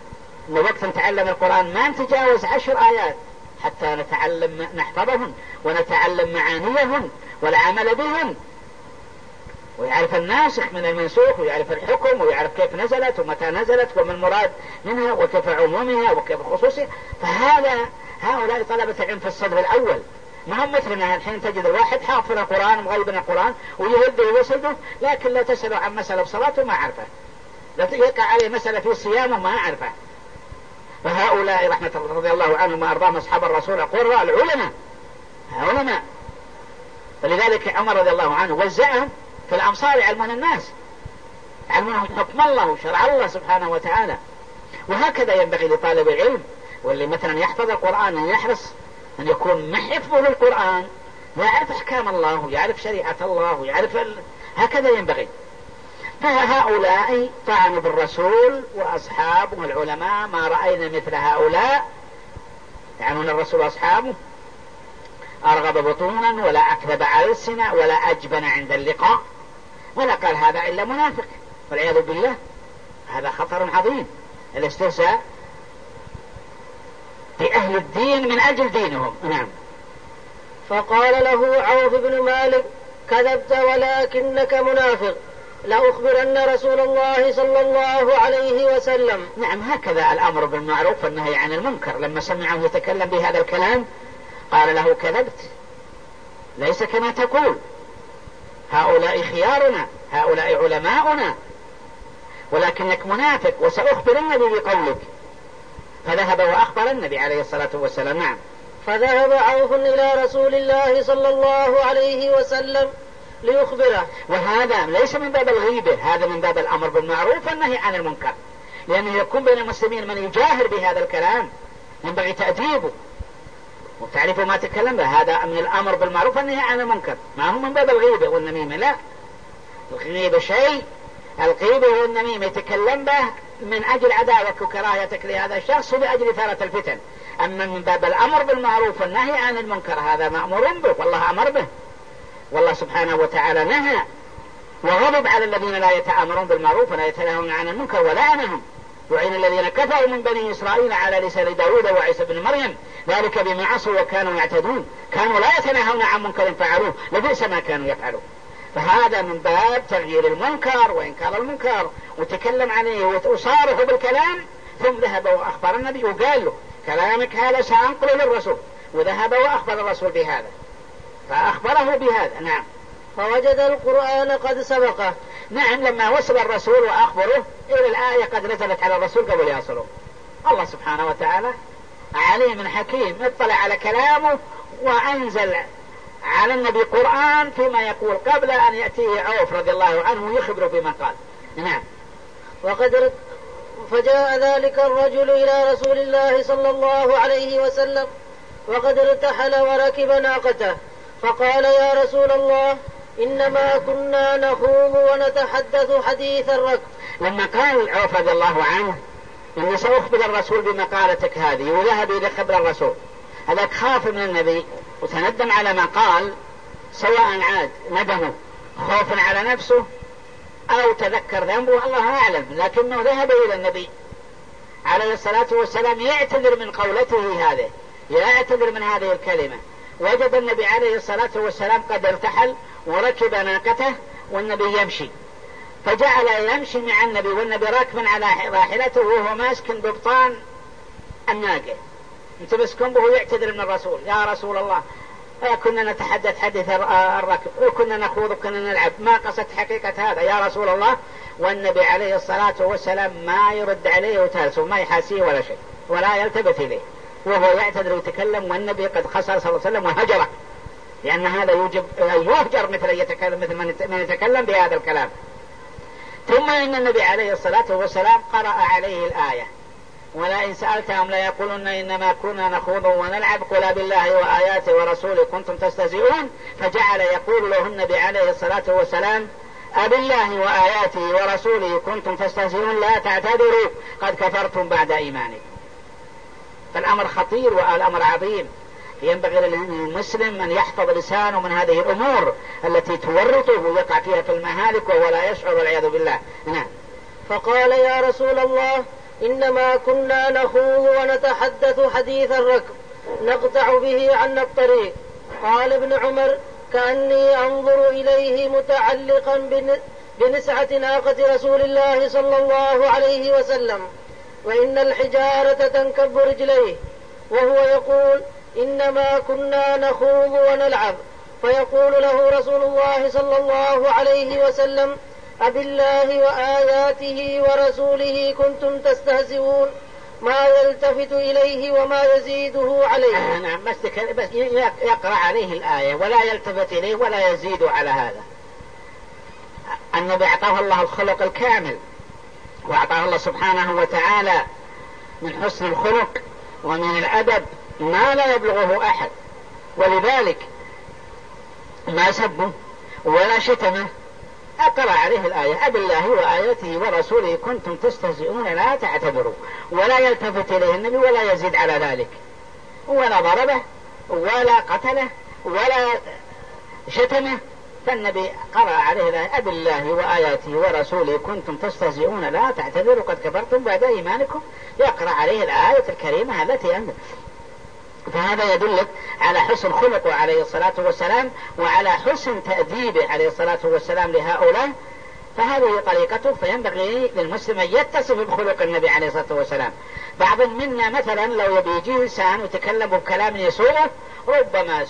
B: وقت نتعلم القرآن ما نتجاوز 10 آيات حتى نتعلم نحفظهن ونتعلم معانيهن والعمل بهن، ويعرف الناسخ من المنسوخ، ويعرف الحكم، ويعرف كيف نزلت ومتى نزلت وما المراد منها وكيف عمومها وكيف خصوصها. هؤلاء طلبة العلم في الصدر الأول، ما هم مثلنا الحين تجد الواحد حافظ القرآن مغيبا القرآن ويهده ويسده، لكن لو تسأله عن مسألة بصلاته ما عرفه، لو يقع عليه مسألة في صيامه ما عرفه. فهؤلاء رحمة الله رضي الله عنهم وأرضاهم أصحاب الرسول القراء العلماء. ولذلك عمر رضي الله عنه وزعهم في الأمصار يعلمون الناس، يعلمونهم حكم الله وشرع الله سبحانه وتعالى. وهكذا ينبغي لطالب العلم واللي مثلا يحفظ القرآن أن يحرص أن يكون محفظ للقرآن، يعرف أحكام الله ويعرف شريعة الله ويعرف هكذا ينبغي. فهؤلاء طعنوا بالرسول وأصحابه والعلماء، ما رأينا مثل هؤلاء يعنون الرسول وأصحابه أرغب بطونا ولا أكذب ألسنا ولا أجبن عند اللقاء، ولا قال هذا إلا منافق، والعياذ بالله. هذا خطر عظيم، الاستهزاء بأهل الدين من أجل دينهم. نعم.
A: فقال له عوف بن مالك: كذبت ولكنك منافق، لأخبرن رسول الله صلى الله عليه وسلم.
B: نعم، هكذا الأمر بالمعروف والنهي عن المنكر. لما سمعه يتكلم بهذا الكلام قال له: كذبت، ليس كما تقول، هؤلاء خيارنا، هؤلاء علماؤنا، ولكنك منافق، وسأخبر النبي بقولك. فذهب وأخبر النبي عليه الصلاة والسلام. نعم.
A: فذهب عوف إلى رسول الله صلى الله عليه وسلم ليخبره.
B: وهذا ليس من باب الغيبة، هذا من باب الأمر بالمعروف والنهي عن المنكر، لأنه يكون بين المسلمين من يجاهر بهذا الكلام ينبغي تأديبه وتعرف ما تكلم به. هذا من الأمر بالمعروف والنهي عن المنكر، ما هو من باب الغيبة والنميمة. لا، الغيبة شيء، الغيبة والنميمة يتكلم به من أجل عداوتك وكراهيتك لهذا الشخص وبأجل إثارة الفتن. أما من باب الأمر بالمعروف والنهي عن المنكر هذا مأمور به، والله أمر به، والله سبحانه وتعالى نهى وغضب على الذين لا يتأمرون بالمعروف ولا يتناهون عن المنكر ولعنهم. وعين الذين كفروا من بني إسرائيل على لسان داود وعيسى بن مريم، ذلك بما عصوا وكانوا يعتدون، كانوا لا يتناهون عن منكر فعلوه، لبئس ما كانوا يفعلون. فهذا من باب تغيير المنكر وإنكار المنكر، وتكلم عليه وصارخ بالكلام. ثم ذهب وأخبر النبي وقال له: كلامك هذا سأنقله للرسول. وذهب وأخبر الرسول بهذا، فأخبره بهذا. نعم.
A: فوجد القرآن قد سبقه.
B: نعم، لما وصل الرسول وأخبره إلى الآية قد نزلت على الرسول قبل يصله. الله سبحانه وتعالى عليم حكيم، اطلع على كلامه وأنزل على النبي قرآن فيما يقول قبل أن يأتيه عوف رضي الله عنه يخبره بما قال. نعم.
A: فجاء ذلك الرجل إلى رسول الله صلى الله عليه وسلم وقد ارتحل وركب ناقته، فقال: يا رسول الله، إنما كنا نخوض ونتحدث حديث الركب.
B: لما قال عوف رضي الله عنه: إني سأخبر الرسول بمقالتك هذه، وذهب إلى خبر الرسول، هذاك خاف من النبي وتندم على ما قال، سواء عاد ندمه خوفا على نفسه أو تذكر ذنبه الله أعلم، لكنه ذهب إلى النبي عليه الصلاة والسلام يعتذر من قولته هذه، يعتذر من هذه الكلمة. وجد النبي عليه الصلاة والسلام قد ارتحل وركب ناقته والنبي يمشي، فجعل يمشي مع النبي والنبي راكبا على راحلته وهو ماسك ببطان الناقة متمسكن به، يعتذر من الرسول: يا رسول الله، كنا نتحدث حديث الركب وكنا نخوض وكنا نلعب، ما قصد حقيقة هذا يا رسول الله. والنبي عليه الصلاة والسلام ما يرد عليه وتالسه، ما يحاسيه ولا شيء ولا يلتفت إليه، وهو يعتذر ويتكلم، والنبي قد خسر صلى الله عليه وسلم وهجره، لأن هذا يوجب يهجر مثل من يتكلم بهذا الكلام. ثم إن النبي عليه الصلاة والسلام قرأ عليه الآية: ولئن سألتهم ليقولن إنما كنا نخوض ونلعب، قل بالله وآياته ورسوله كنتم تستهزئون. فجعل يقول له النبي عليه الصلاة والسلام: أبالله وآياته ورسوله كنتم تستهزئون لا تعتذروا قد كفرتم بعد إيمانكم. فالأمر خطير والأمر عظيم، ينبغي للمسلم أن يحفظ لسانه من هذه الأمور التي تورطه ويقع فيها في المهالك وهو لا يشعر والعياذ بالله. نعم.
A: فقال: يا رسول الله، إنما كنا نخوض ونتحدث حديث الركب نقطع به عنا الطريق. قال ابن عمر: كأني أنظر إليه متعلقا بنسعة ناقة رسول الله صلى الله عليه وسلم، وإن الحجارة تنكب رجليه، وهو يقول: إنما كنا نخوض ونلعب. فيقول له رسول الله صلى الله عليه وسلم: أبالله وآياته ورسوله كنتم تستهزئون؟ ما يلتفت إليه وما يزيده عليه.
B: نعم، بس يقرأ عليه الآية ولا يلتفت إليه ولا يزيد على هذا. النبي أعطاه الله الخلق الكامل، وأعطاه الله سبحانه وتعالى من حسن الخلق ومن الأدب ما لا يبلغه أحد، ولذلك ما سبه ولا شتمه. أقرأ عليه الآية: أبالله وآياته ورسوله كنتم تستهزئون لا تعتذروا، ولا يلتفت إليه النبي ولا يزيد على ذلك، ولا ضربه ولا قتله ولا شتمه. فالنبي قرأ عليه الآية: أبالله وآياته ورسوله كنتم تستهزئون لا تعتذروا قد كفرتم بعد إيمانكم. يقرأ عليه الآية الكريمة التي عنده. فهذا يدلك على حسن خلقه عليه الصلاة والسلام وعلى حسن تأديبه عليه الصلاة والسلام لهؤلاء. فهذه طريقته، فينبغي للمسلم أن يتصف بخلق النبي عليه الصلاة والسلام. بعض منا مثلا لو يجي إنسان وتكلم بكلام يسوءه ربما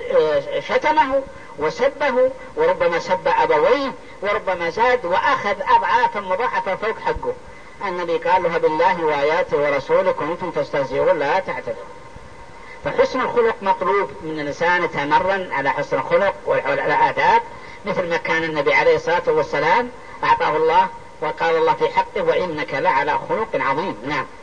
B: شتمه وسبه، وربما سب أبويه، وربما زاد وأخذ أضعافا مضاعفة فوق حقه. النبي قال له: بالله وآياته ورسوله كنتم تستهزئون لا تعتذروا. فحسن الخلق مطلوب من الإنسان يتمرن على حسن الخلق وعلى الآداب، مثل ما كان النبي عليه الصلاة والسلام أعطاه الله وقال الله في حقه: وإنك لعلى خلق عظيم.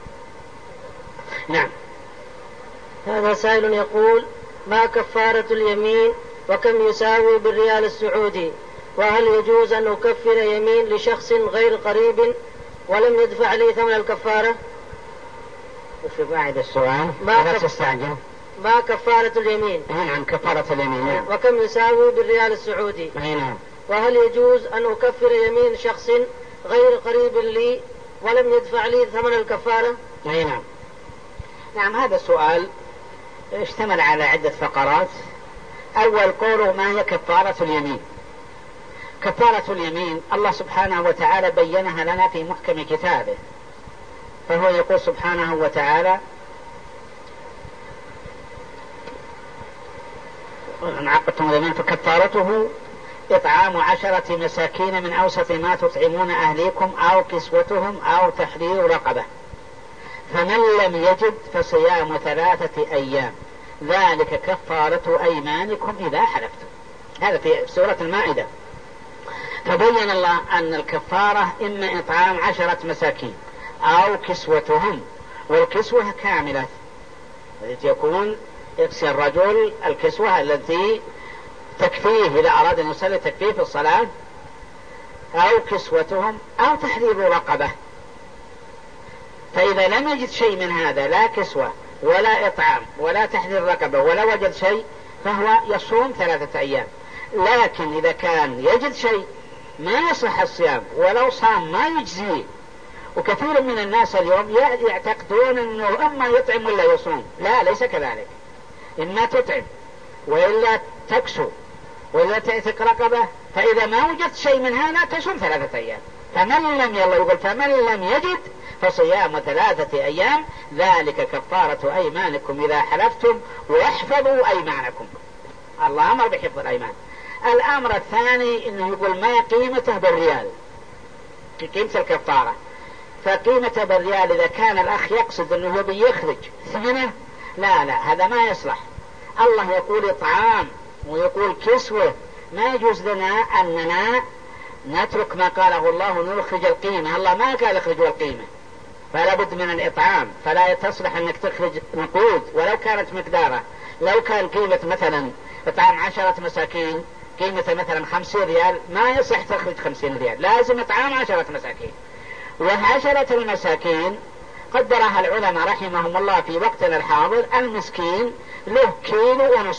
B: نعم.
A: هذا سائل يقول: ما كفارة اليمين وكم يساوي بالريال السعودي؟ وهل يجوز أن أكفر يمين لشخص غير قريب ولم يدفع لي ثمن الكفارة؟
B: وفي بعد السؤال لا تستعجل.
A: ما كفارة اليمين؟
B: نعم، كفارة اليمين.
A: وكم يساوي بالريال السعودي؟
B: نعم.
A: وهل يجوز أن أكفر يمين شخص غير قريب لي ولم يدفع لي ثمن الكفارة؟
B: نعم. هذا السؤال اشتمل على عدة فقرات. أول قوله: ما هي كفارة اليمين؟ كفارة اليمين الله سبحانه وتعالى بينها لنا في محكم كتابه، فهو يقول سبحانه وتعالى: إن عقدتم اليمين فكفارته إطعام 10 مساكين من أوسط ما تطعمون أهليكم أو كسوتهم أو تحرير رقبة، فمن لم يجد فصيام 3 أيام ذلك كفارة أيمانكم إذا حلفتم. هذا في سورة المائدة. فبين الله أن الكفارة إما إطعام 10 مساكين أو كسوتهم، والكسوة كاملة التي يكون يكسي الرجل الكسوة التي تكفيه إذا أراد أن يصلي تكفيه في الصلاة، أو كسوتهم أو تحرير رقبة. فإذا لم يجد شيء من هذا، لا كسوة ولا إطعام ولا تحرير رقبة ولا وجد شيء، فهو يصوم 3 أيام. لكن إذا كان يجد شيء ما يصح الصيام ولو صام ما يجزيه. وكثير من الناس اليوم يعتقدون أنه أما يطعم ولا يصوم. لا، ليس كذلك. إما تطعم وإلا تكسو وإلا تعتق رقبة. فإذا ما وجدت شيء من هذا تصوم 3 أيام. فمن لم يجد فصيام 3 أيام ذلك كفارة أيمانكم إذا حلفتم واحفظوا أيمانكم. الله أمر بحفظ الأيمان. الأمر الثاني إنه يقول ما قيمته بالريال، قيمة الكفارة. فقيمة بالريال إذا كان الأخ يقصد أنه بيخرج ثمنه، لا هذا ما يصلح. الله يقول إطعام ويقول كسوة، ما يجوز لنا أننا نترك ما قاله الله ونخرج القيمة. الله ما قال اخرجوا القيمة، فلا بد من الإطعام. فلا تصلح أنك تخرج نقود ولو كانت مقدارة. لو كان قيمة مثلا إطعام 10 مساكين قيمة مثلا 50 ريال، ما يصح تخرج 50 ريال، لازم إطعام 10 مساكين. و10 المساكين قدرها العلماء رحمهم الله في وقتنا الحاضر المسكين له 1.5 كيلو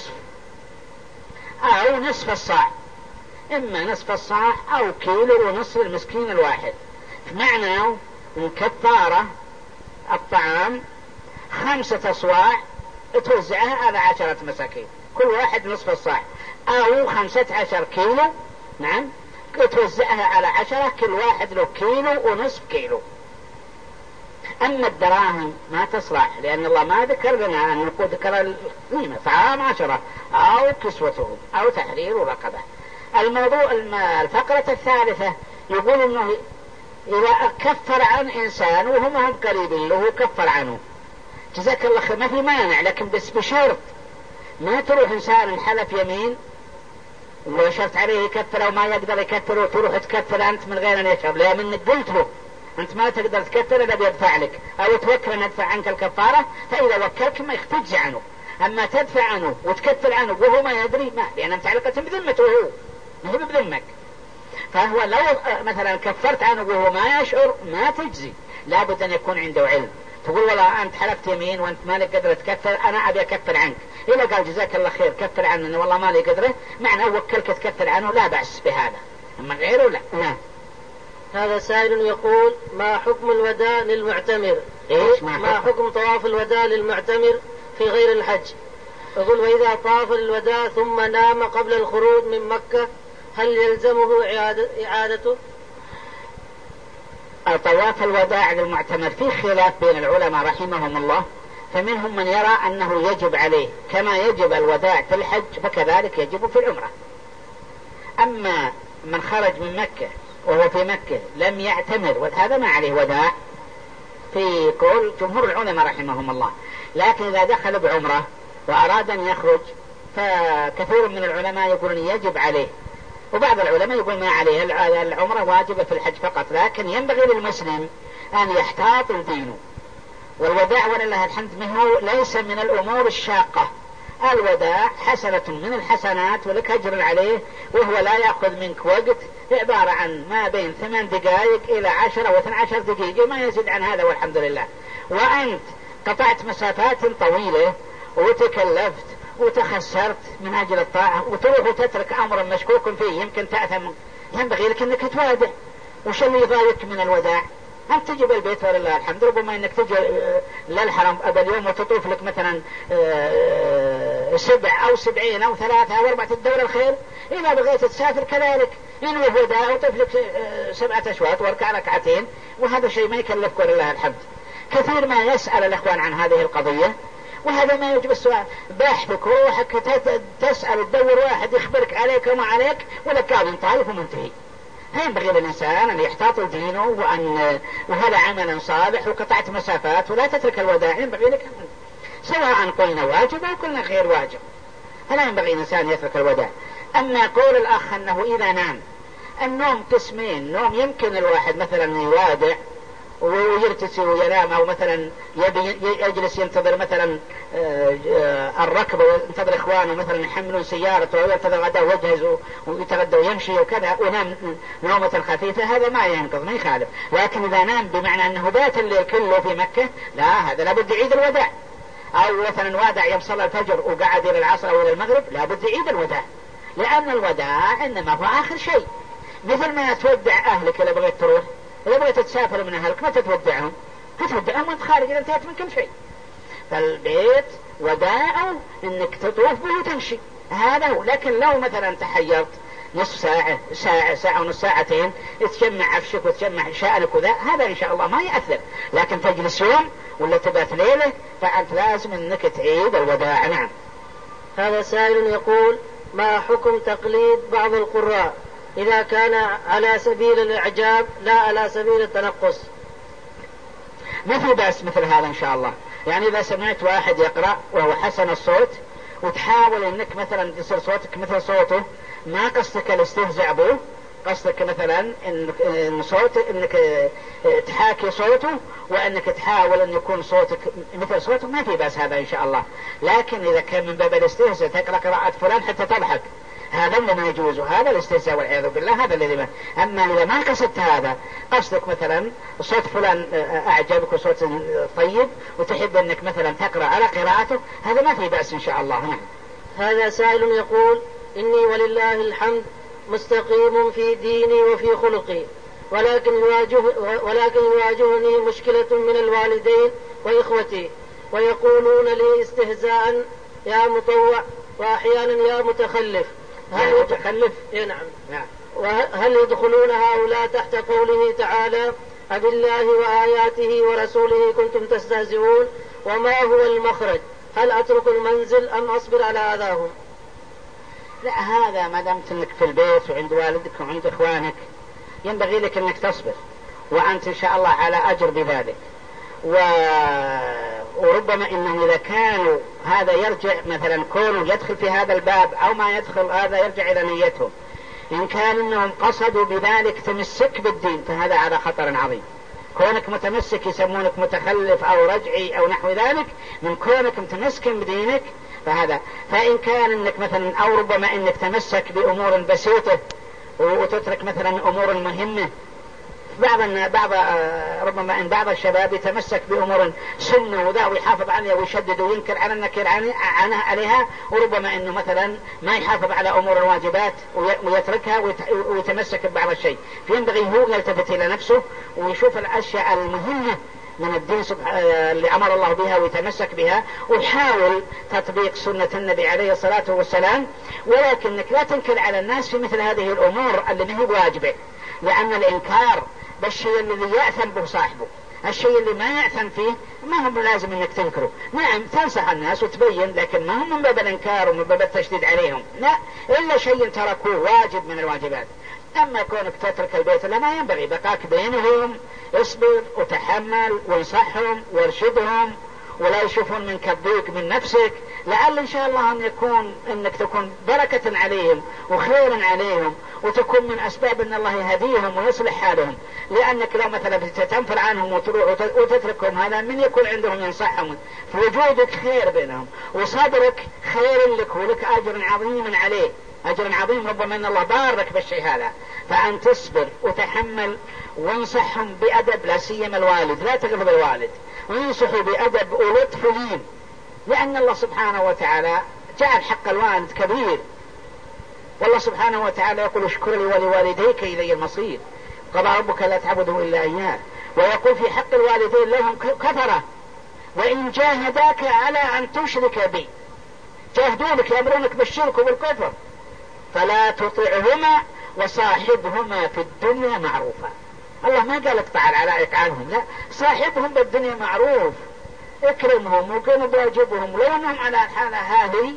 B: أو نصف الصاع، إما نصف الصاع أو 1.5 كيلو المسكين الواحد. معناه الكفارة الطعام 5 أصواع توزعها على 10 مساكين، كل واحد نصف الصاع، أو 15 كيلو، نعم، توزعها على 10، كل واحد له كيلو ونصف كيلو. أما الدراهم ما تصلح، لأن الله ما ذكر لنا أن نقول ذكر القيمة، طعام 10 أو كسوتهم أو تحرير رقبة. الموضوع الفقرة الثالثة يقول أنه إذا كفر عن إنسان وهم قريبين له كفر عنه، جزاك الله خير، ما في مانع، لكن بس بشرط ما تروح إنسان حلف يمين وشرط عليه يكفر أو ما يقدر يكفر وتروح تكفر أنت من غير أن يشعر، لأنك قلت له أنت ما تقدر تكفر إذا بيدفع لك، أو توكل أن يدفع عنك الكفارة، فإذا وكلك ما يختج عنه. أما تدفع عنه وتكفر عنه وهو ما يدري، ما، لأن متعلقة بذمته هو، ما هي بذمك. فهو لو مثلا كفرت عنه وهو ما يشعر ما تجزي، لابد أن يكون عنده علم. تقول والله أنت حلفت يمين وأنت مالك قدرة تكفر، أنا أبي أكفر عنك، إذا قال جزاك الله خير كفر عنه والله مالي قدرة، معنى وكلك تكفر عنه، لا بأس بهذا. أما غيره لا. نعم.
A: هذا سائل يقول: ما حكم الوداع للمعتمر؟
B: إيش
A: ما حكم طواف الوداع للمعتمر في غير الحج؟ يقول: وإذا طاف الوداع ثم نام قبل الخروج من مكة هل يلزمه إعادته؟
B: طواف الوداع للمعتمر في خلاف بين العلماء رحمهم الله، فمنهم من يرى أنه يجب عليه كما يجب الوداع في الحج فكذلك يجب في العمرة. أما من خرج من مكة وهو في مكة لم يعتمر وهذا ما عليه وداع في قول جمهور العلماء رحمهم الله، لكن إذا دخل بعمرة وأراد أن يخرج فكثير من العلماء يقولون يجب عليه، وبعض العلماء يقول ما عليه، العمرة واجبة في الحج فقط، لكن ينبغي للمسلم أن يحتاط دينه. والوداع ولله الحمد منه ليس من الأمور الشاقة، الوداع حسنة من الحسنات ولك أجر عليه، وهو لا يأخذ منك وقت، عبارة عن ما بين 8 دقائق إلى 10 و 12 دقيقة، ما يزيد عن هذا والحمد لله. وأنت قطعت مسافات طويلة وتكلفت وتخسرت من أجل الطاعة، وتروح وتترك أمر مشكوك فيه يمكن تأثم، ينبغي لك أنك تودع. وش اللي يضايقك من الوداع؟ أنت تجي بالبيت ولله الحمد، ربما أنك تجي للحرم أبا اليوم وتطوف لك مثلا 7 أو 70 أو 3 أو 4 الدورة الخير، إذا بغيت تسافر كذلك إنه وداع وطوف لك 7 أشواط واركع ركعتين، وهذا شيء ما يكلفك ولله الحمد. كثير ما يسأل الإخوان عن هذه القضية، وهذا ما يجب السؤال، باحثك وروحك تسأل تدور واحد يخبرك عليك وما عليك، ولا كان طائف ومنتهي. ينبغي للإنسان أن يحتاط دينه وهذا عمل صالح، وقطعت مسافات ولا تترك الوداع، ينبغي لك سواء قلنا واجب أو قلنا غير واجب، فلا ينبغي الإنسان يترك الوداع. أما قول الأخ أنه إذا نام، النوم قسمين، نوم يمكن الواحد مثلا يوادع ويرتسي وينام، أو مثلا يجلس ينتظر مثلا الركب وينتظر إخوانه مثلا يحملون سيارته وينتظر غدا ويجهز ويتغدى ويمشي وكذا ونام نومة خفيفة، هذا ما ينقض ما يخالف. لكن إذا نام بمعنى أنه بات الليل كله في مكة، لا، هذا لابد يعيد الوداع. أو مثلا وادع يوم صلى الفجر وقعد إلى العصر أو إلى المغرب، لابد يعيد الوداع، لأن الوداع إنما هو آخر شيء. مثل ما تودع أهلك إذا بغيت تروح، إذا بغيت تسافر من أهلك ما تتودعهم، تتودعهم وانت خارج إذا انتهت من كل شيء. فالبيت وداعه إنك تطوف به وتمشي، هذا هو. لكن لو مثلا تحيرت نصف ساعة ونص ساعتين تجمع عفشك وتجمع شأنك وذا، هذا إن شاء الله ما يأثر. لكن تجلس يوم ولا تبات ليلة فأنت لازم إنك تعيد الوداع. نعم.
A: هذا سائل يقول: ما حكم تقليد بعض القراء إذا كان على سبيل الإعجاب لا على سبيل التنقص؟
B: ما في بأس مثل هذا إن شاء الله. يعني إذا سمعت واحد يقرأ وهو حسن الصوت وتحاول إنك مثلا تصير صوتك مثل صوته، ما قصدك الاستهزاء به، قصدك مثلا إن صوتك إنك تحاكي صوته وإنك تحاول أن يكون صوتك مثل صوته، ما في بأس هذا إن شاء الله. لكن إذا كان من باب الاستهزاء تقرأ قراءة فلان حتى تضحك، هذا اللي ما يجوز، هذا الاستهزاء والعياذ بالله، هذا الذي ما. أما إذا ما قصدت هذا، قصدك مثلا صوت فلان أعجبك وصوت طيب وتحب أنك مثلا تقرأ على قراءته، هذا ما في بأس إن شاء الله.
A: هذا سائل يقول: إني ولله الحمد مستقيم في ديني وفي خلقي، ولكن يواجهني مشكلة من الوالدين وإخوتي، ويقولون لي استهزاء يا مطوع، وأحيانا يا متخلف.
B: هل متخلف؟
A: نعم. وهل يدخلون هؤلاء تحت قوله تعالى أبالله وآياته ورسوله كنتم تستهزئون؟ وما هو المخرج؟ هل أترك المنزل أم أصبر على أذاهم؟
B: لا، هذا ما دمت انك في البيت وعند والدك وعند اخوانك ينبغي لك انك تصبر، وانت ان شاء الله على اجر بذلك. وربما انه اذا كانوا هذا يرجع مثلا كونه يدخل في هذا الباب او ما يدخل، هذا يرجع الى نيتهم. ان كان انهم قصدوا بذلك تمسك بالدين فهذا على خطر عظيم. كونك متمسك يسمونك متخلف او رجعي او نحو ذلك، من كونك متمسك بدينك فهذا. فإن كان انك مثلا او ربما انك تمسك بامور بسيطة وتترك مثلا امور مهمة، ربما ان بعض الشباب يتمسك بامور سنة وذا ويحافظ عليها ويشدد وينكر على النكر عليها، وربما انه مثلا ما يحافظ على امور الواجبات ويتركها ويتمسك ببعض الشيء. فينبغي هو يلتفت الى نفسه ويشوف الاشياء المهمة من الدين اللي أمر الله بها ويتمسك بها، ويحاول تطبيق سنة النبي عليه الصلاة والسلام. ولكنك لا تنكر على الناس في مثل هذه الأمور اللي ما هي واجبة، لأن الإنكار بالشيء الذي يأثم به صاحبه. الشيء اللي ما يأثم فيه ما هو لازم انك تنكره. نعم تنصح الناس وتبين، لكن ما هم من باب الإنكار ومن باب التشديد عليهم، لا، إلا شيء تركوه واجب من الواجبات. أما كونك تترك البيت لما ينبغي، بقاك بينهم، اصبر وتحمل وانصحهم وارشدهم، ولا يشوفون منك الضيق من نفسك، لعل إن شاء الله أن يكون إنك تكون بركة عليهم وخيرا عليهم، وتكون من أسباب أن الله يهديهم ويصلح حالهم. لأنك لو مثلا تنفر عنهم وتروح وتتركهم، هذا من يكون عندهم ينصحهم؟ فوجودك خير بينهم وصبرك خير لك ولك أجر عظيم عليه، أجر عظيم، ربما أن الله بارك بالشيء هذا. فأن تصبر وتحمل وانصحهم بأدب، لا سيما الوالد، لا تغضب الوالد، وينصحوا بأدب ولطف لين، لأن الله سبحانه وتعالى جعل حق الوالد كبير. والله سبحانه وتعالى يقول اشكر لي ولوالديك إلي المصير، قضى ربك لا تعبدوا إلا إياه. ويقول في حق الوالدين لهم كفرة وإن جاهداك على أن تشرك بي، جاهدونك يأمرونك بالشرك وبالكفر، فلا تطعهما وصاحبهما في الدنيا معروفا. الله ما قال اقطع العلائق عنهم، لا، صاحبهم بالدنيا معروف، اكرمهم وكن بواجبهم لو انهم على الحالة هذه،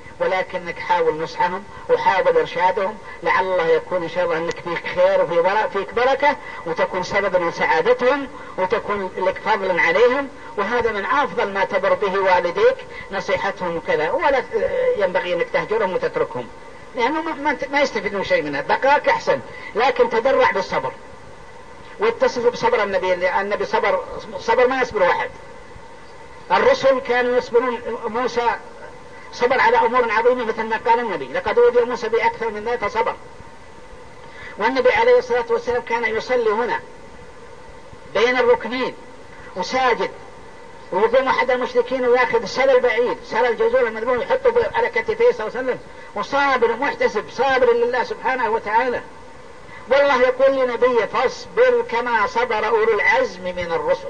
B: ولكنك حاول نصحهم وحاول ارشادهم، لعل الله يكون ان شاء الله انك فيك خير وفيك بركة، وتكون سببا لسعادتهم وتكون لك فضلا عليهم. وهذا من افضل ما تبر به والديك، نصيحتهم وكذا، ولا ينبغي انك تهجرهم وتتركهم، لأنه ما يستفيدون شيء منها. بقاك أحسن، لكن تدرع بالصبر واتصف بصبر النبي صبر ما يصبر واحد. الرسل كانوا يصبرون، موسى صبر على أمور عظيمة مثل ما قال النبي لقد أوذي موسى بأكثر من ذلك فصبر. والنبي عليه الصلاة والسلام كان يصلي هنا بين الركنين وساجد، ويقوم أحد المشركين ويأخذ سل البعيد، سل الجزور المذبوح، يحطه على كتفيه صلى الله عليه وسلم، وصابر ومحتسب صابر لله سبحانه وتعالى. والله يقول لنبيه فاصبر كما صبر أولو العزم من الرسل.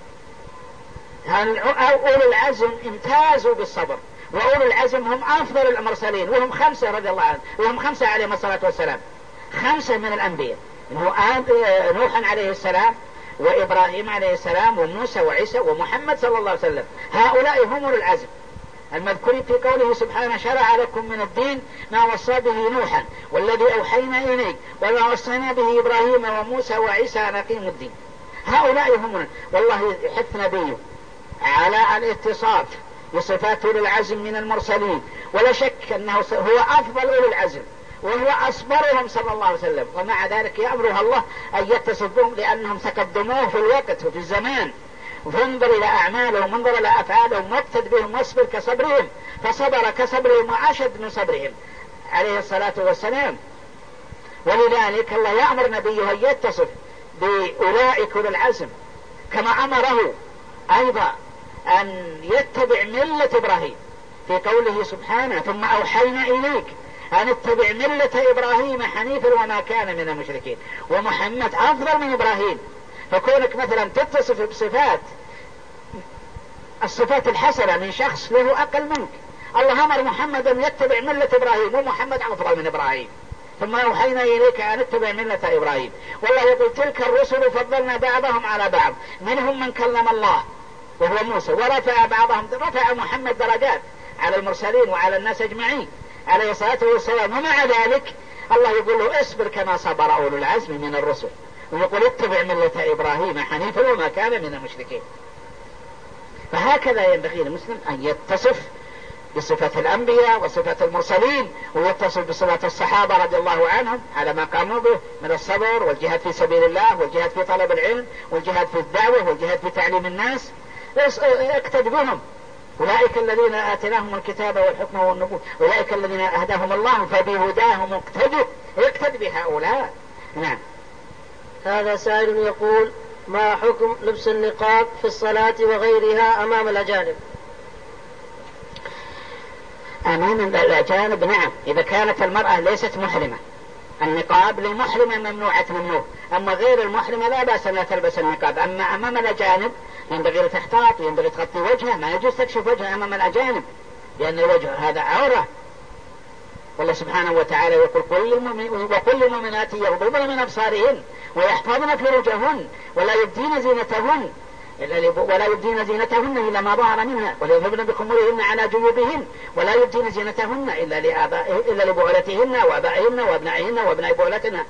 B: أولو العزم امتازوا بالصبر، وأولو العزم هم أفضل المرسلين، وهم 5 رضي الله عنهم، وهم 5 عليهم الصلاة والسلام، 5 من الأنبياء، نوح عليه السلام وإبراهيم عليه السلام وموسى وعيسى ومحمد صلى الله عليه وسلم. هؤلاء هم أولو العزم المذكورين في قوله سبحانه شرع لكم من الدين ما وصى به نوحا والذي أوحينا إليك وما وصينا به إبراهيم وموسى وعيسى أن أقيموا الدين. هؤلاء هم، والله يحث نبيه على الاتصاف بصفات أولي العزم من المرسلين، ولا شك أنه هو أفضل أولي العزم وهو أصبرهم صلى الله عليه وسلم، ومع ذلك يأمرها الله أن يتصف بهم لأنهم تقدموه في الوقت وفي الزمان. فانظر إلى أعمالهم وانظر إلى أفعالهم واقتد بهم واصبر كصبرهم، فصبر كصبرهم وأشد من صبرهم عليه الصلاة والسلام. ولذلك الله يأمر نبيه أن يتصف بأولئك أولي العزم، كما أمره أيضا أن يتبع ملة إبراهيم في قوله سبحانه ثم أوحينا إليك أن اتبع ملة إبراهيم حنيفا وما كان من المشركين، ومحمد أفضل من إبراهيم. فكونك مثلا تتصف بصفات الصفات الحسنة من شخص له أقل منك، الله أمر محمد أن يتبع ملة إبراهيم ومحمد أفضل من إبراهيم، ثم أوحينا إليك أن اتبع ملة إبراهيم. والله يقول تلك الرسل فضلنا بعضهم على بعض، منهم من كلم الله وهو موسى، ورفع بعضهم، رفع محمد درجات على المرسلين وعلى الناس أجمعين عليه الصلاة والسلام. ومع ذلك الله يقول له اصبر كما صبر أولو العزم من الرسل، ويقول اتبع ملة إبراهيم حنيفا وما كان من المشركين. فهكذا ينبغي للمسلم أن يتصف بصفات الأنبياء وصفات المرسلين، ويتصف بصفات الصحابة رضي الله عنهم على ما قاموا به من الصبر والجهاد في سبيل الله والجهاد في طلب العلم والجهاد في الدعوة والجهاد في تعليم الناس. اقتد بهم، أولئك الذين آتيناهم الكتاب والحكم والنبوة، أولئك الذين أهداهم الله فبهداهم اقتدوا، اقتد بهؤلاء. نعم.
A: هذا سائل يقول: ما حكم لبس النقاب في الصلاة وغيرها أمام الأجانب؟
B: أمام الأجانب نعم، إذا كانت المرأة ليست محرمة. النقاب للمحرمة ممنوعة ممنوع، أما غير المحرمة لا بأس أن تلبس النقاب. أما أمام الأجانب ينبغي تحتاط، ينبغي تغطي وجهها، ما يجوز تكشف وجهها أمام الأجانب، لأن الوجه هذا عورة. والله سبحانه وتعالى يقول: وكل المؤمنات يغضضن من أبصارهن ويحفظن فروجهن ولا يبدين زينتهن إلا ما ظهر منها وليذهبن بخمرهن على جيوبهن ولا يبدين زينتهن إلا لبعولتهن وآبائهن وأبنائهن وأبناء بعولتهن.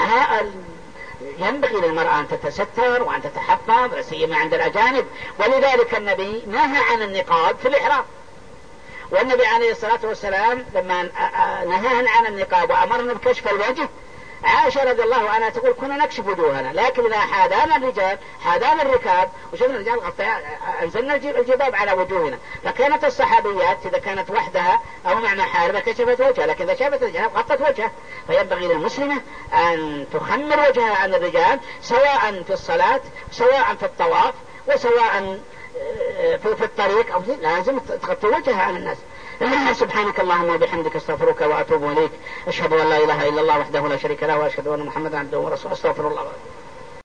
B: ينبغي للمرأة أن تتستر وأن تتحفظ سيما عند الأجانب. ولذلك النبي نهى عن النقاب في الإحرام، والنبي عليه الصلاة والسلام لما نهانا عن النقاب وأمرنا بكشف الوجه، عائشة رضي الله عنها تقول: كنا نكشف وجوهنا، لكن إذا حادانا الركاب وشفنا الرجال أنزلنا الجباب على وجوهنا. فكانت الصحابيات إذا كانت وحدها أو مع محارمها كشفت وجهها، لكن إذا شافت الرجال غطت وجهها. فينبغي للمسلمة أن تخمر وجهها عن الرجال، سواء في الصلاة سواء في الطواف وسواء في الطريق، أو لازم تغطي وجهها عن الناس. سبحانك اللهم وبحمدك استغفرك وأتوب إليك. أشهد أن لا إله إلا الله وحده لا شريك له وأشهد أن محمدا عبده ورسوله. استغفر الله.